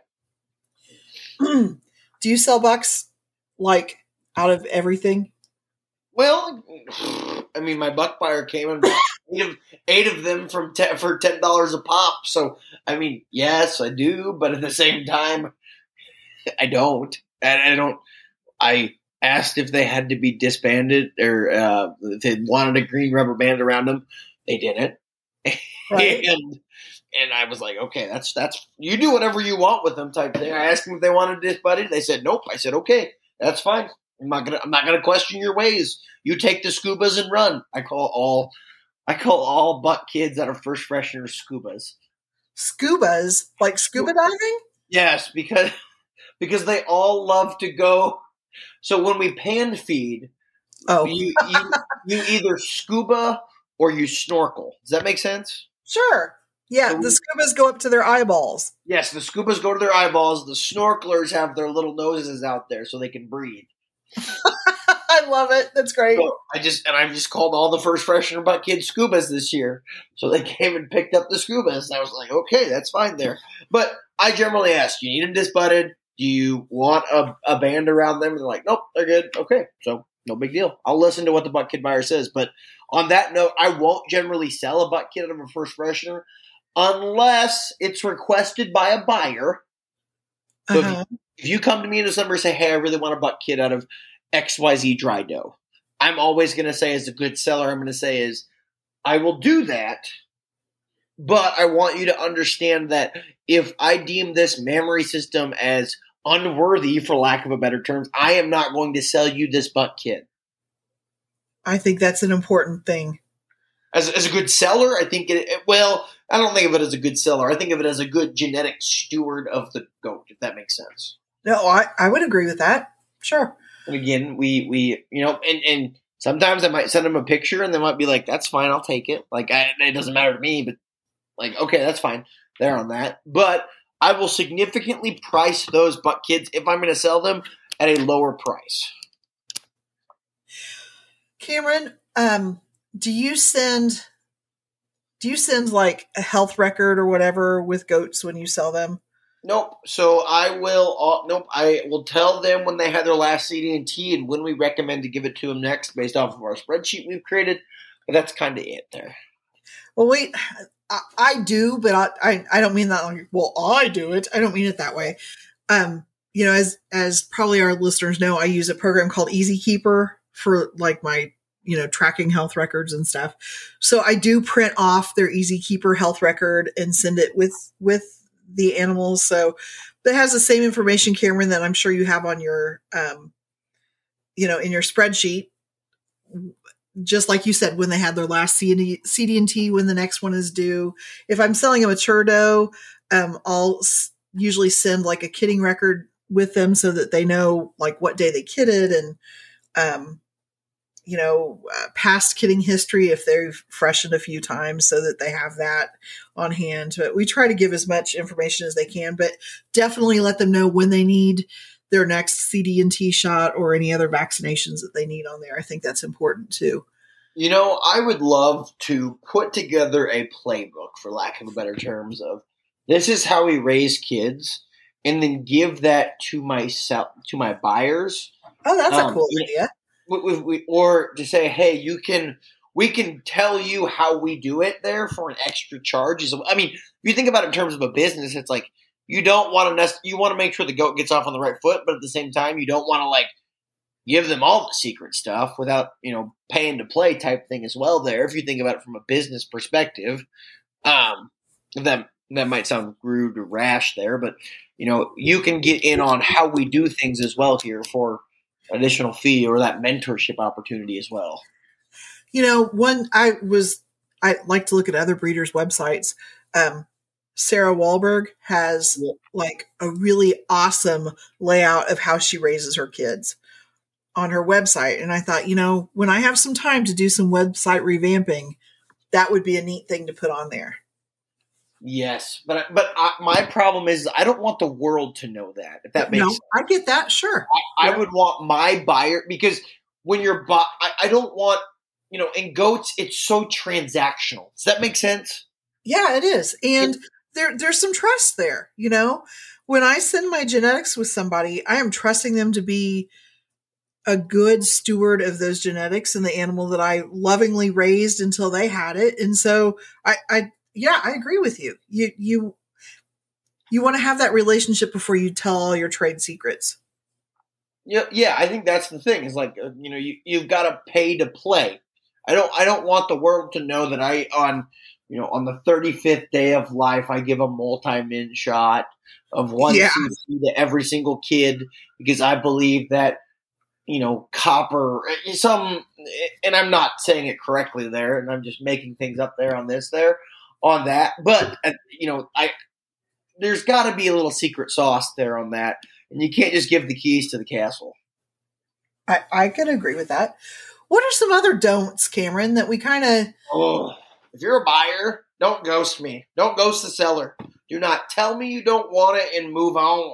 Do you sell bucks like out of everything? Well, I mean, my buck buyer came and bought eight of them for $10 a pop. So, I mean, yes, I do, but at the same time, I don't. And I asked if they had to be disbanded or if they wanted a green rubber band around them. They didn't. Right. And I was like, okay, that's you do whatever you want with them type thing. I asked them if they wanted disbudded. They said nope. I said okay, that's fine. I'm not gonna question your ways. You take the scubas and run. I call all buck kids that are first fresheners scubas. Scubas, like scuba diving? Yes, because they all love to go. So when we pan feed, you either scuba or you snorkel. Does that make sense? Sure. Yeah, the scubas go up to their eyeballs. Yes, the scubas go to their eyeballs. The snorkelers have their little noses out there so they can breathe. I love it. That's great. So I just called all the first freshener buck kids scubas this year. So they came and picked up the scubas. And I was like, okay, that's fine there. But I generally ask, you need them disbudded? Do you want a band around them? And they're like, nope, they're good. Okay, so no big deal. I'll listen to what the buck kid buyer says. But on that note, I won't generally sell a buck kid out of a first freshener unless it's requested by a buyer. So if you come to me in December and say, hey, I really want a buck kid out of XYZ dry doe, I'm always going to say, as a good seller, I'm going to say is, I will do that, but I want you to understand that if I deem this mammary system as unworthy, for lack of a better term, I am not going to sell you this buck kid. I think that's an important thing. As a good seller, I think I don't think of it as a good seller. I think of it as a good genetic steward of the goat, if that makes sense. No, I would agree with that. Sure. And again, we and sometimes I might send them a picture and they might be like, that's fine, I'll take it. Like, it doesn't matter to me, but like, okay, that's fine. They're on that. But I will significantly price those buck kids if I'm going to sell them at a lower price. Cameron, do you send like a health record or whatever with goats when you sell them? Nope. So I will tell them when they had their last CD&T and when we recommend to give it to them next based off of our spreadsheet we've created. But that's kind of it there. Well, wait, I do, but I don't mean that like, well, I do it. I don't mean it that way. As probably our listeners know, I use a program called Easy Keeper for like my, tracking health records and stuff. So I do print off their Easy Keeper health record and send it with the animals. So that has the same information, Cameron, that I'm sure you have on your, in your spreadsheet. Just like you said, when they had their last CD&T, when the next one is due. If I'm selling a mature doe, I'll usually send like a kidding record with them so that they know like what day they kidded and, past kidding history if they've freshened a few times so that they have that on hand. But we try to give as much information as they can, but definitely let them know when they need their next CD&T shot or any other vaccinations that they need on there. I think that's important too. I would love to put together a playbook, for lack of a better terms, of this is how we raise kids, and then give that to my buyers. Oh, that's a cool idea. Or to say, hey, we can tell you how we do it there for an extra charge. I mean, if you think about it in terms of a business, it's like you don't want to you want to make sure the goat gets off on the right foot, but at the same time, you don't want to like give them all the secret stuff without paying to play type thing as well. There, if you think about it from a business perspective, that might sound rude or rash there, but you can get in on how we do things as well here for additional fee or that mentorship opportunity as well. I like to look at other breeders' websites. Sarah Wahlberg has like a really awesome layout of how she raises her kids on her website. And I thought, when I have some time to do some website revamping, that would be a neat thing to put on there. Yes, but my problem is I don't want the world to know that. If that makes sense. I get that. Sure, I would want my buyer, because when you're I don't want in goats it's so transactional. Does that make sense? Yeah, it is, and there's some trust there. When I send my genetics with somebody, I am trusting them to be a good steward of those genetics and the animal that I lovingly raised until they had it, and so I agree with you. You want to have that relationship before you tell all your trade secrets. Yeah, I think that's the thing. Is like you've got to pay to play. I don't want the world to know that on the 35th day of life I give a multi-min shot of one CC to every single kid because I believe that copper and I'm not saying it correctly there, and I'm just making things up there on that. But there's got to be a little secret sauce there on that, and you can't just give the keys to the castle. I can agree with that. What are some other don'ts, Cameron, that we kind of... If you're a buyer, don't ghost me. Don't ghost the seller. Do not tell me you don't want it and move on.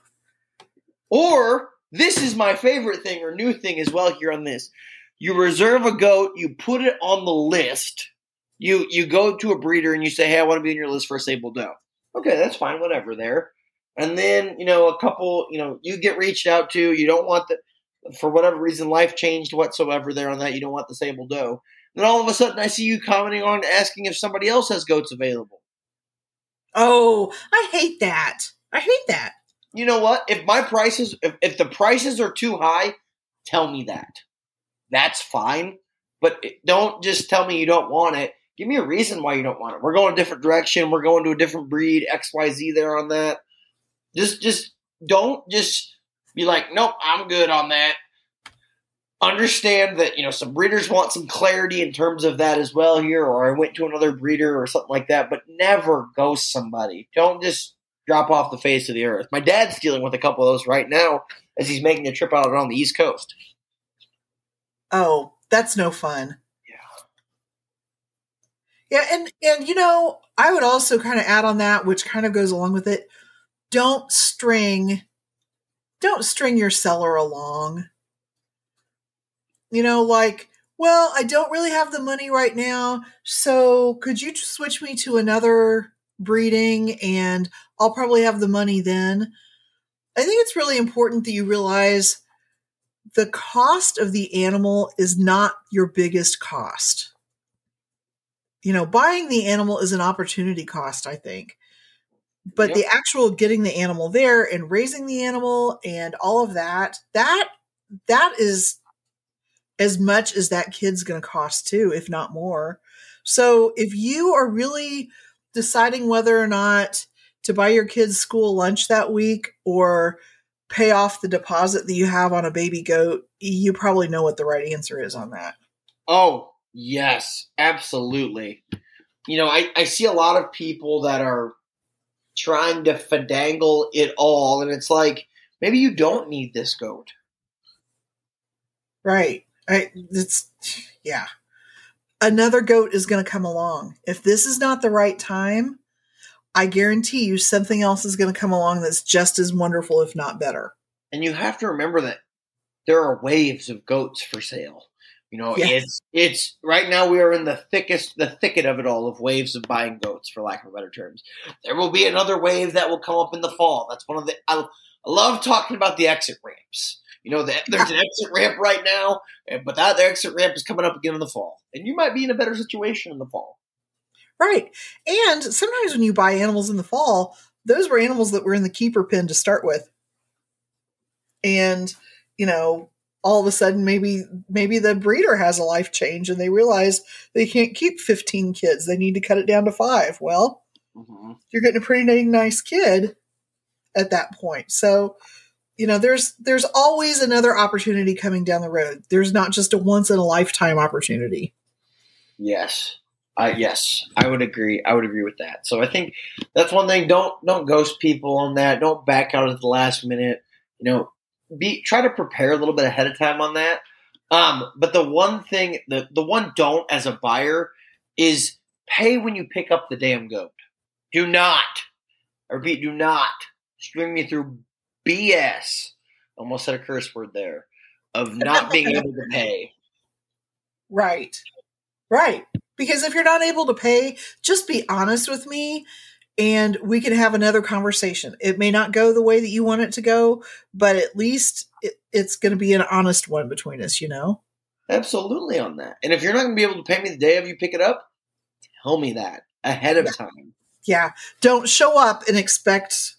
Or, this is my favorite thing or new thing as well here on this. You reserve a goat, you put it on the list. You go to a breeder and you say, hey, I want to be on your list for a sable doe. Okay, that's fine, whatever there. And then, a couple, you get reached out to, you don't want for whatever reason, life changed whatsoever there on that, you don't want the sable doe. Then all of a sudden I see you commenting on asking if somebody else has goats available. Oh, I hate that. You know what? If the prices are too high, tell me that. That's fine. But don't just tell me you don't want it. Give me a reason why you don't want it. We're going a different direction. We're going to a different breed, XYZ there on that. Just don't just be like, nope, I'm good on that. Understand that, some breeders want some clarity in terms of that as well here, or I went to another breeder or something like that, but never ghost somebody. Don't just drop off the face of the earth. My dad's dealing with a couple of those right now as he's making a trip out on the East Coast. Oh, that's no fun. Yeah, and I would also kind of add on that, which kind of goes along with it. Don't string your seller along. Well, I don't really have the money right now, so could you switch me to another breeding and I'll probably have the money then. I think it's really important that you realize the cost of the animal is not your biggest cost. Buying the animal is an opportunity cost, I think. But the actual getting the animal there and raising the animal and all of that is as much as that kid's going to cost too, if not more. So if you are really deciding whether or not to buy your kids school lunch that week or pay off the deposit that you have on a baby goat, you probably know what the right answer is on that. Oh, yes, absolutely. I see a lot of people that are trying to finagle it all, and it's like, maybe you don't need this goat. Right. Yeah. Another goat is going to come along. If this is not the right time, I guarantee you something else is going to come along that's just as wonderful, if not better. And you have to remember that there are waves of goats for sale. Yes. It's right now we are in the thicket of it all, of waves of buying goats, for lack of better terms. There will be another wave that will come up in the fall. That's one of I love talking about the exit ramps. There's an exit ramp right now, but that exit ramp is coming up again in the fall. And you might be in a better situation in the fall. Right. And sometimes when you buy animals in the fall, those were animals that were in the keeper pen to start with. And, all of a sudden maybe the breeder has a life change and they realize they can't keep 15 kids. They need to cut it down to 5. Well, You're getting a pretty nice kid at that point. So, there's always another opportunity coming down the road. There's not just a once in a lifetime opportunity. Yes. Yes, I would agree. I would agree with that. So I think that's one thing. Don't ghost people on that. Don't back out at the last minute. Try to prepare a little bit ahead of time on that. But the one thing, the one don't as a buyer is pay when you pick up the damn goat. Do not, I repeat, do not string me through BS. Almost said a curse word there, of not being able to pay. Right. Because if you're not able to pay, just be honest with me and we can have another conversation. It may not go the way that you want it to go, but at least it's going to be an honest one between us, Absolutely on that. And if you're not going to be able to pay me the day of you pick it up, tell me that ahead of time. Yeah. Don't show up and expect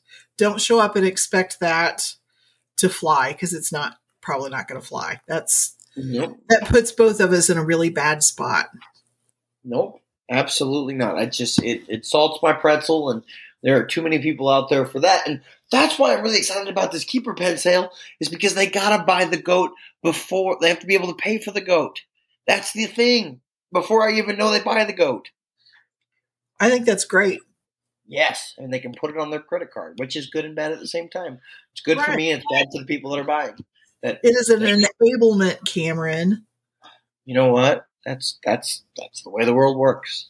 that to fly, because it's probably not going to fly. That puts both of us in a really bad spot. Nope, absolutely not. It salts my pretzel, and there are too many people out there for that. And that's why I'm really excited about this keeper pen sale, is because they gotta buy the goat before they have to be able to pay for the goat. That's the thing. Before I even know they buy the goat. I think that's great. Yes, and they can put it on their credit card, which is good and bad at the same time. It's good for me, and it's bad to the people that are buying. It is an enablement, Cameron. You know what? That's the way the world works.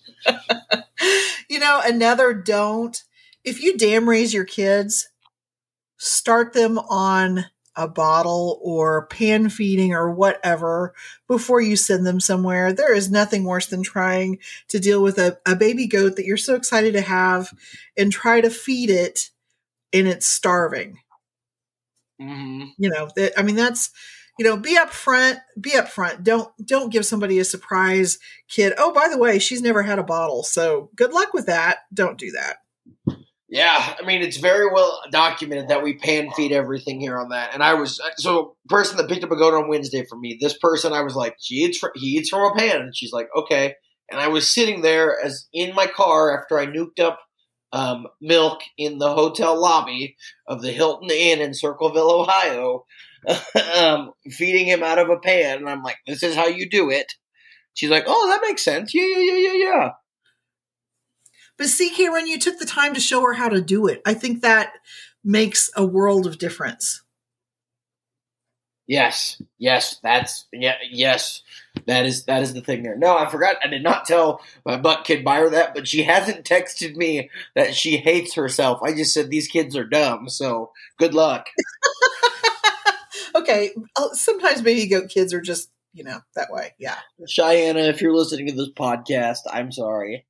Another don't. If you damn raise your kids, start them on a bottle or pan feeding or whatever before you send them somewhere. There is nothing worse than trying to deal with a baby goat that you're so excited to have and try to feed it and it's starving. Mm-hmm. That's, be upfront. Don't give somebody a surprise kid. Oh, by the way, she's never had a bottle. So good luck with that. Don't do that. Yeah, it's very well documented that we pan feed everything here on that. And person that picked up a goat on Wednesday for me, this person, I was like, he eats from a pan. And she's like, okay. And I was sitting there in my car after I nuked up milk in the hotel lobby of the Hilton Inn in Circleville, Ohio, feeding him out of a pan. And I'm like, this is how you do it. She's like, oh, that makes sense. Yeah. But see, Cameron, you took the time to show her how to do it. I think that makes a world of difference. Yes. That is the thing there. No, I forgot. I did not tell my butt kid buyer that, but she hasn't texted me that she hates herself. I just said these kids are dumb, so good luck. Okay. Sometimes baby goat kids are just, that way. Yeah. Cheyenne, if you're listening to this podcast, I'm sorry.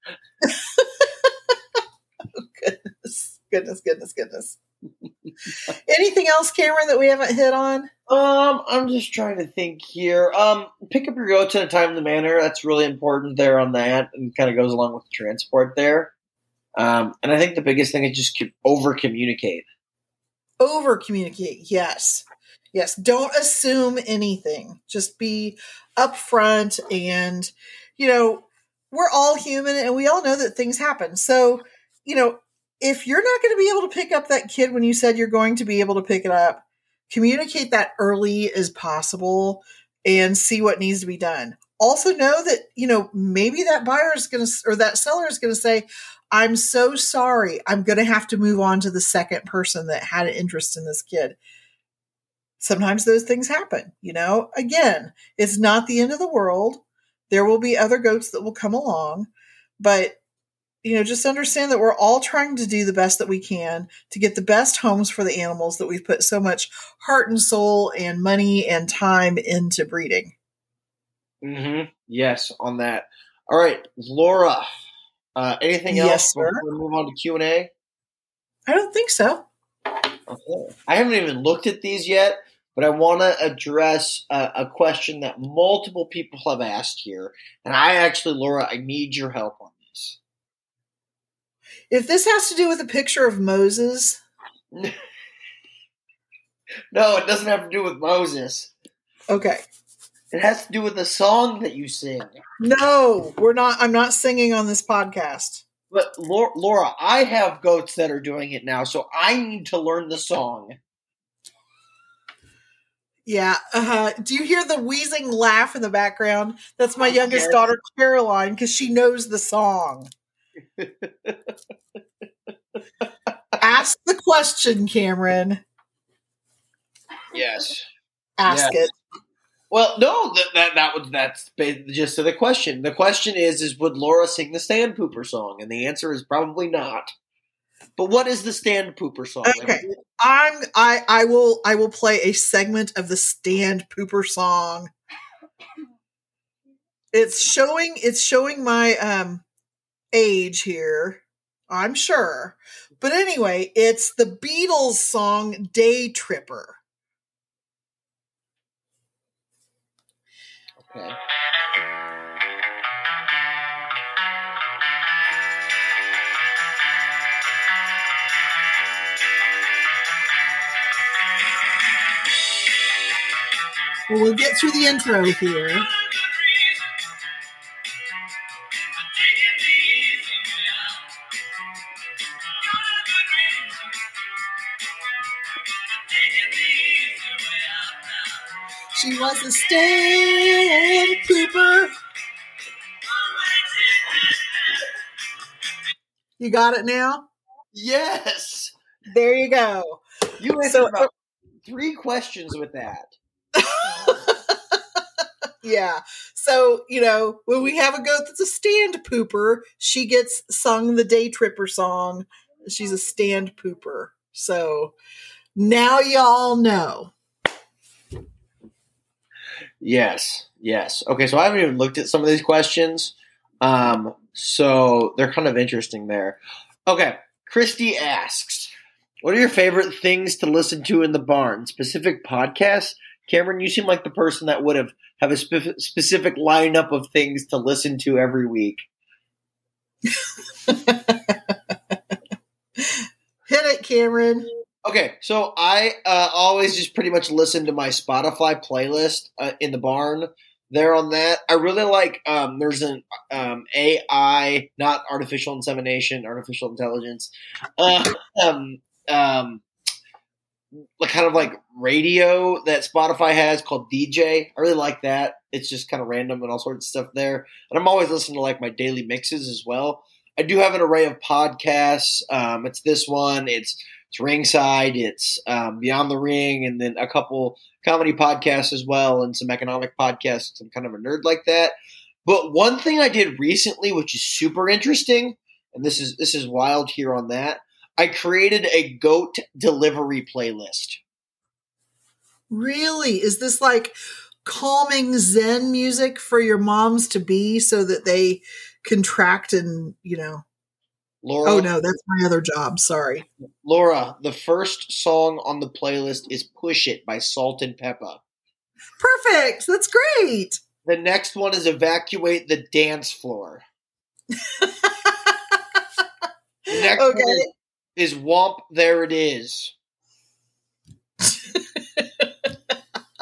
Goodness. Anything else, Cameron, that we haven't hit on? I'm just trying to think here. Pick up your goats in a timely manner. That's really important there on that, and kind of goes along with the transport there. And I think the biggest thing is just over communicate. Over communicate, yes. Yes. Don't assume anything. Just be upfront and, we're all human and we all know that things happen. So, if you're not going to be able to pick up that kid when you said you're going to be able to pick it up, communicate that early as possible and see what needs to be done. Also know that, maybe that buyer is going to, or that seller is going to say, I'm so sorry. I'm going to have to move on to the second person that had an interest in this kid. Sometimes those things happen, Again, it's not the end of the world. There will be other goats that will come along, but just understand that we're all trying to do the best that we can to get the best homes for the animals that we've put so much heart and soul and money and time into breeding. Mm-hmm. Yes, on that. All right, Laura, anything else before we move on to Q&A? I don't think so. Okay. I haven't even looked at these yet, but I want to address a question that multiple people have asked here. And Laura, I need your help on this. If this has to do with a picture of Moses. No, it doesn't have to do with Moses. Okay. It has to do with the song that you sing. No, we're not. I'm not singing on this podcast. But Laura, I have goats that are doing it now, so I need to learn the song. Yeah. Do you hear the wheezing laugh in the background? That's my youngest daughter, Caroline, because she knows the song. Ask the question, Cameron. Yes. Ask it. Well, no, that's the gist of the question. The question is would Laura sing the Stand Pooper song? And the answer is probably not. But what is the Stand Pooper song? Okay. I will play a segment of the Stand Pooper song. It's showing my age here, I'm sure. But anyway, it's the Beatles song Day Tripper. Okay. Well, we'll get through the intro here. She was a Stand Pooper. You got it now? Yes. There you go. You answered about 3 questions with that. Yeah. So, when we have a goat that's a Stand Pooper, she gets sung the Day Tripper song. She's a Stand Pooper. So now y'all know. Yes. Okay, so I haven't even looked at some of these questions. So they're kind of interesting there. Okay, Christy asks, what are your favorite things to listen to in the barn? Specific podcasts? Cameron, you seem like the person that would have a specific lineup of things to listen to every week. Hit it, Cameron. Okay, so I always just pretty much listen to my Spotify playlist in the barn. There on that, I really like. There's an AI, not artificial insemination, artificial intelligence. Kind of like radio that Spotify has called DJ. I really like that. It's just kind of random and all sorts of stuff there. And I'm always listening to like my daily mixes as well. I do have an array of podcasts. It's this one. It's Ringside. It's Beyond the Ring, and then a couple comedy podcasts as well, and some economic podcasts. I'm kind of a nerd like that. But one thing I did recently, which is super interesting, and this is wild here on that. I created a goat delivery playlist. Really? Is this like calming Zen music for your moms to be so that they contract and, Laura, oh no, that's my other job. Sorry. Laura, the first song on the playlist is Push It by Salt and Peppa. Perfect. That's great. The next one is Evacuate the Dance Floor. The next one is Womp There It Is.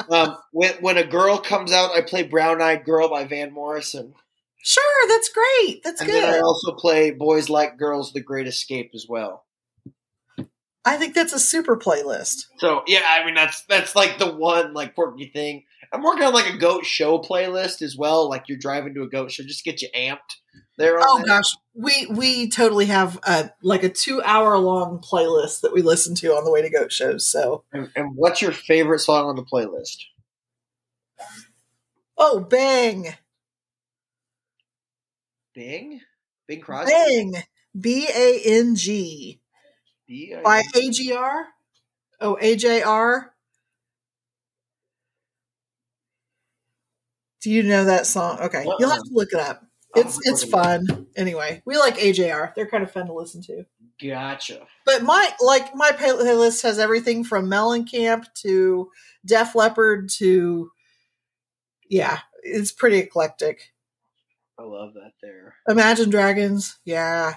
When a girl comes out, I play Brown Eyed Girl by Van Morrison. Sure, that's great. That's good. And then I also play Boys Like Girls, The Great Escape as well. I think that's a super playlist. So yeah, I mean that's like the one like quirky thing. I'm working on like a goat show playlist as well. Like you're driving to a goat show, just to get you amped. There. Oh gosh, we totally have like a 2-hour long playlist that we listen to on the way to goat shows. So. And what's your favorite song on the playlist? Oh, Bang. Bing? Bing Crosby? Bang. B-A-N-G. By AGR? Oh, AJR? Do you know that song? Okay. You'll have to look it up. It's fun. Anyway, we like AJR. They're kind of fun to listen to. Gotcha. But my playlist has everything from Mellencamp to Def Leppard to, yeah, it's pretty eclectic. I love that there. Imagine Dragons. Yeah.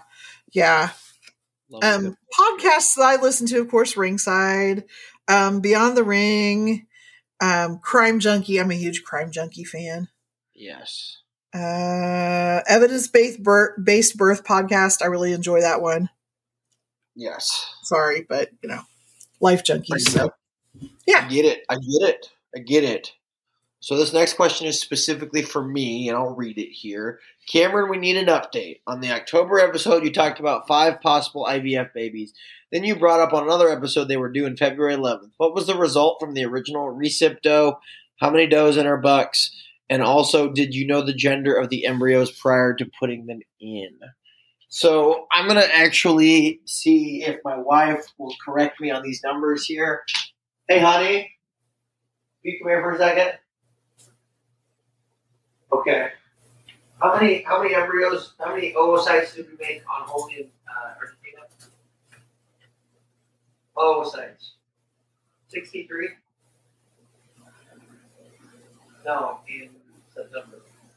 Podcasts that I listen to, of course, Ringside, Beyond the Ring, Crime Junkie. I'm a huge Crime Junkie fan. Yes. Evidence-based birth podcast. I really enjoy that one. Yes. Sorry, but Life Junkies. So yeah, I get it. So this next question is specifically for me, and I'll read it here. Cameron, we need an update. On the October episode, you talked about 5 possible IVF babies. Then you brought up on another episode they were due in February 11th. What was the result from the original recip doe? How many does in our bucks? And also, did you know the gender of the embryos prior to putting them in? So I'm going to actually see if my wife will correct me on these numbers here. Hey, honey. Can you come here for a second? Okay. How many embryos, how many oocytes did we make on Holy in Argentina? Oocytes. 63? No, in September.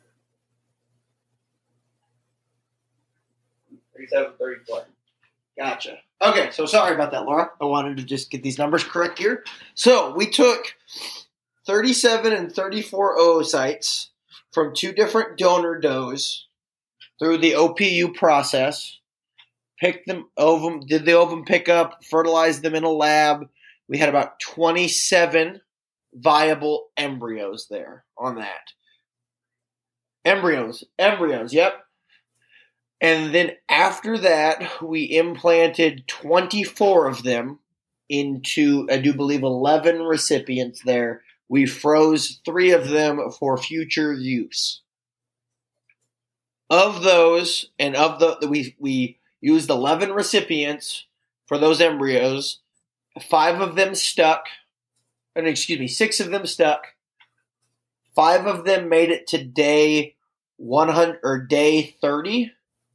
37, 34. Gotcha. Okay, so sorry about that, Laura. I wanted to just get these numbers correct here. So we took 37 and 34 oocytes from 2 different donor does through the OPU process, picked them ovum, did the ovum pickup, fertilized them in a lab. We had about 27 viable embryos there on that. Embryos, yep. And then after that, we implanted 24 of them into, I do believe, 11 recipients there. We froze 3 of them for future use. Of those, and we used 11 recipients for those embryos. 5 of them stuck. 6 of them stuck. 5 of them made it to day 100 or day 30,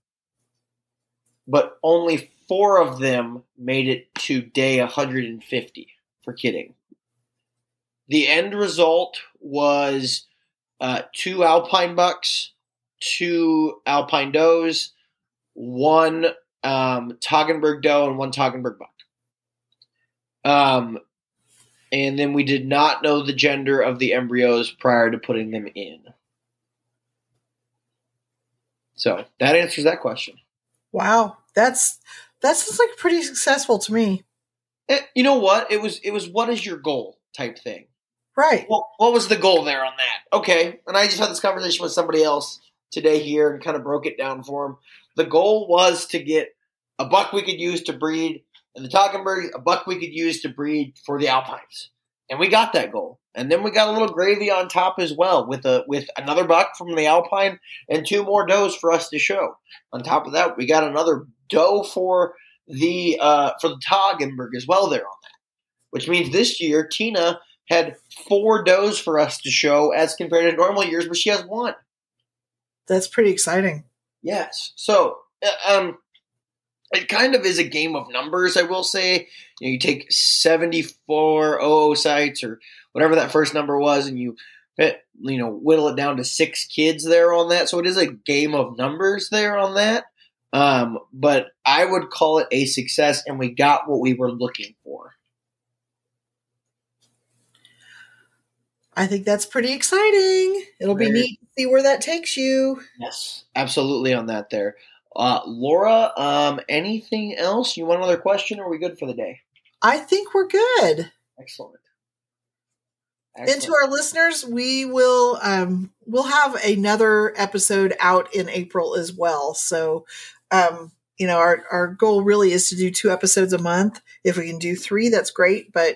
but only 4 of them made it to day 150. For kidding. The end result was 2 alpine bucks, 2 alpine does, 1 Toggenburg doe, and 1 Toggenburg buck. And then we did not know the gender of the embryos prior to putting them in. So that answers that question. Wow, that sounds like pretty successful to me. You know what? It was what is your goal type thing. Right. Well, what was the goal there on that? Okay. And I just had this conversation with somebody else today here and kind of broke it down for him. The goal was to get a buck we could use to breed in the Toggenburg, a buck we could use to breed for the Alpines. And we got that goal. And then we got a little gravy on top as well with another buck from the Alpine and 2 more does for us to show. On top of that, we got another doe for the Toggenburg as well there on that. Which means this year Tina had 4 does for us to show as compared to normal years, but she has 1. That's pretty exciting. Yes. So, it kind of is a game of numbers, I will say. You take 74 oocytes or whatever that first number was, and you whittle it down to 6 kids there on that. So it is a game of numbers there on that. But I would call it a success, and we got what we were looking for. I think that's pretty exciting. It'll be neat to see where that takes you. Yes, absolutely on that there. Laura, anything else? You want another question, or are we good for the day? I think we're good. Excellent. And to our listeners, we will we'll have another episode out in April as well. So, our goal really is to do 2 episodes a month. If we can do 3, that's great. But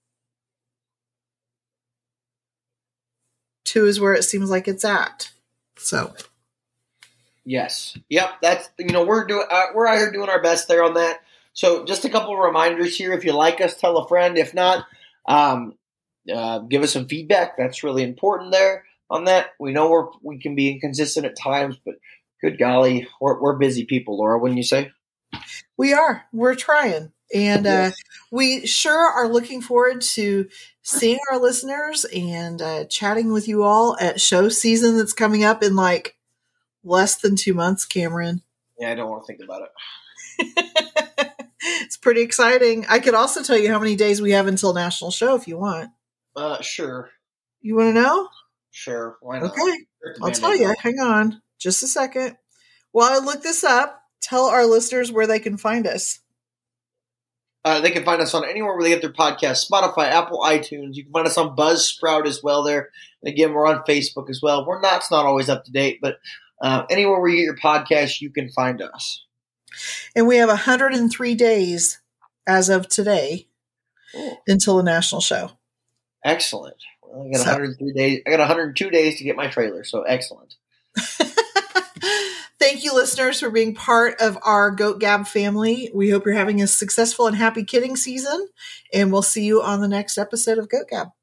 2 is where it seems like it's at. So, yes, yep. That's we're out here doing our best there on that. So, just a couple of reminders here. If you like us, tell a friend. If not, give us some feedback. That's really important there on that. We know we can be inconsistent at times, but good golly, we're busy people, Laura, wouldn't you say? We are. We're trying. And we sure are looking forward to seeing our listeners and chatting with you all at show season that's coming up in like less than 2 months, Cameron. Yeah, I don't want to think about it. It's pretty exciting. I could also tell you how many days we have until National Show if you want. Sure. You want to know? Sure. Why not? Okay. I'll tell you. Hang on just a second. While I look this up, tell our listeners where they can find us. They can find us on anywhere where they get their podcasts, Spotify, Apple, iTunes. You can find us on Buzzsprout as well there. And again, we're on Facebook as well. It's not always up to date, but anywhere where you get your podcasts, you can find us. And we have 103 days as of today until the National Show. Excellent. Well, I got 103 days. I got 102 days to get my trailer, so excellent. Thank you, listeners, for being part of our Goat Gab family. We hope you're having a successful and happy kidding season, and we'll see you on the next episode of Goat Gab.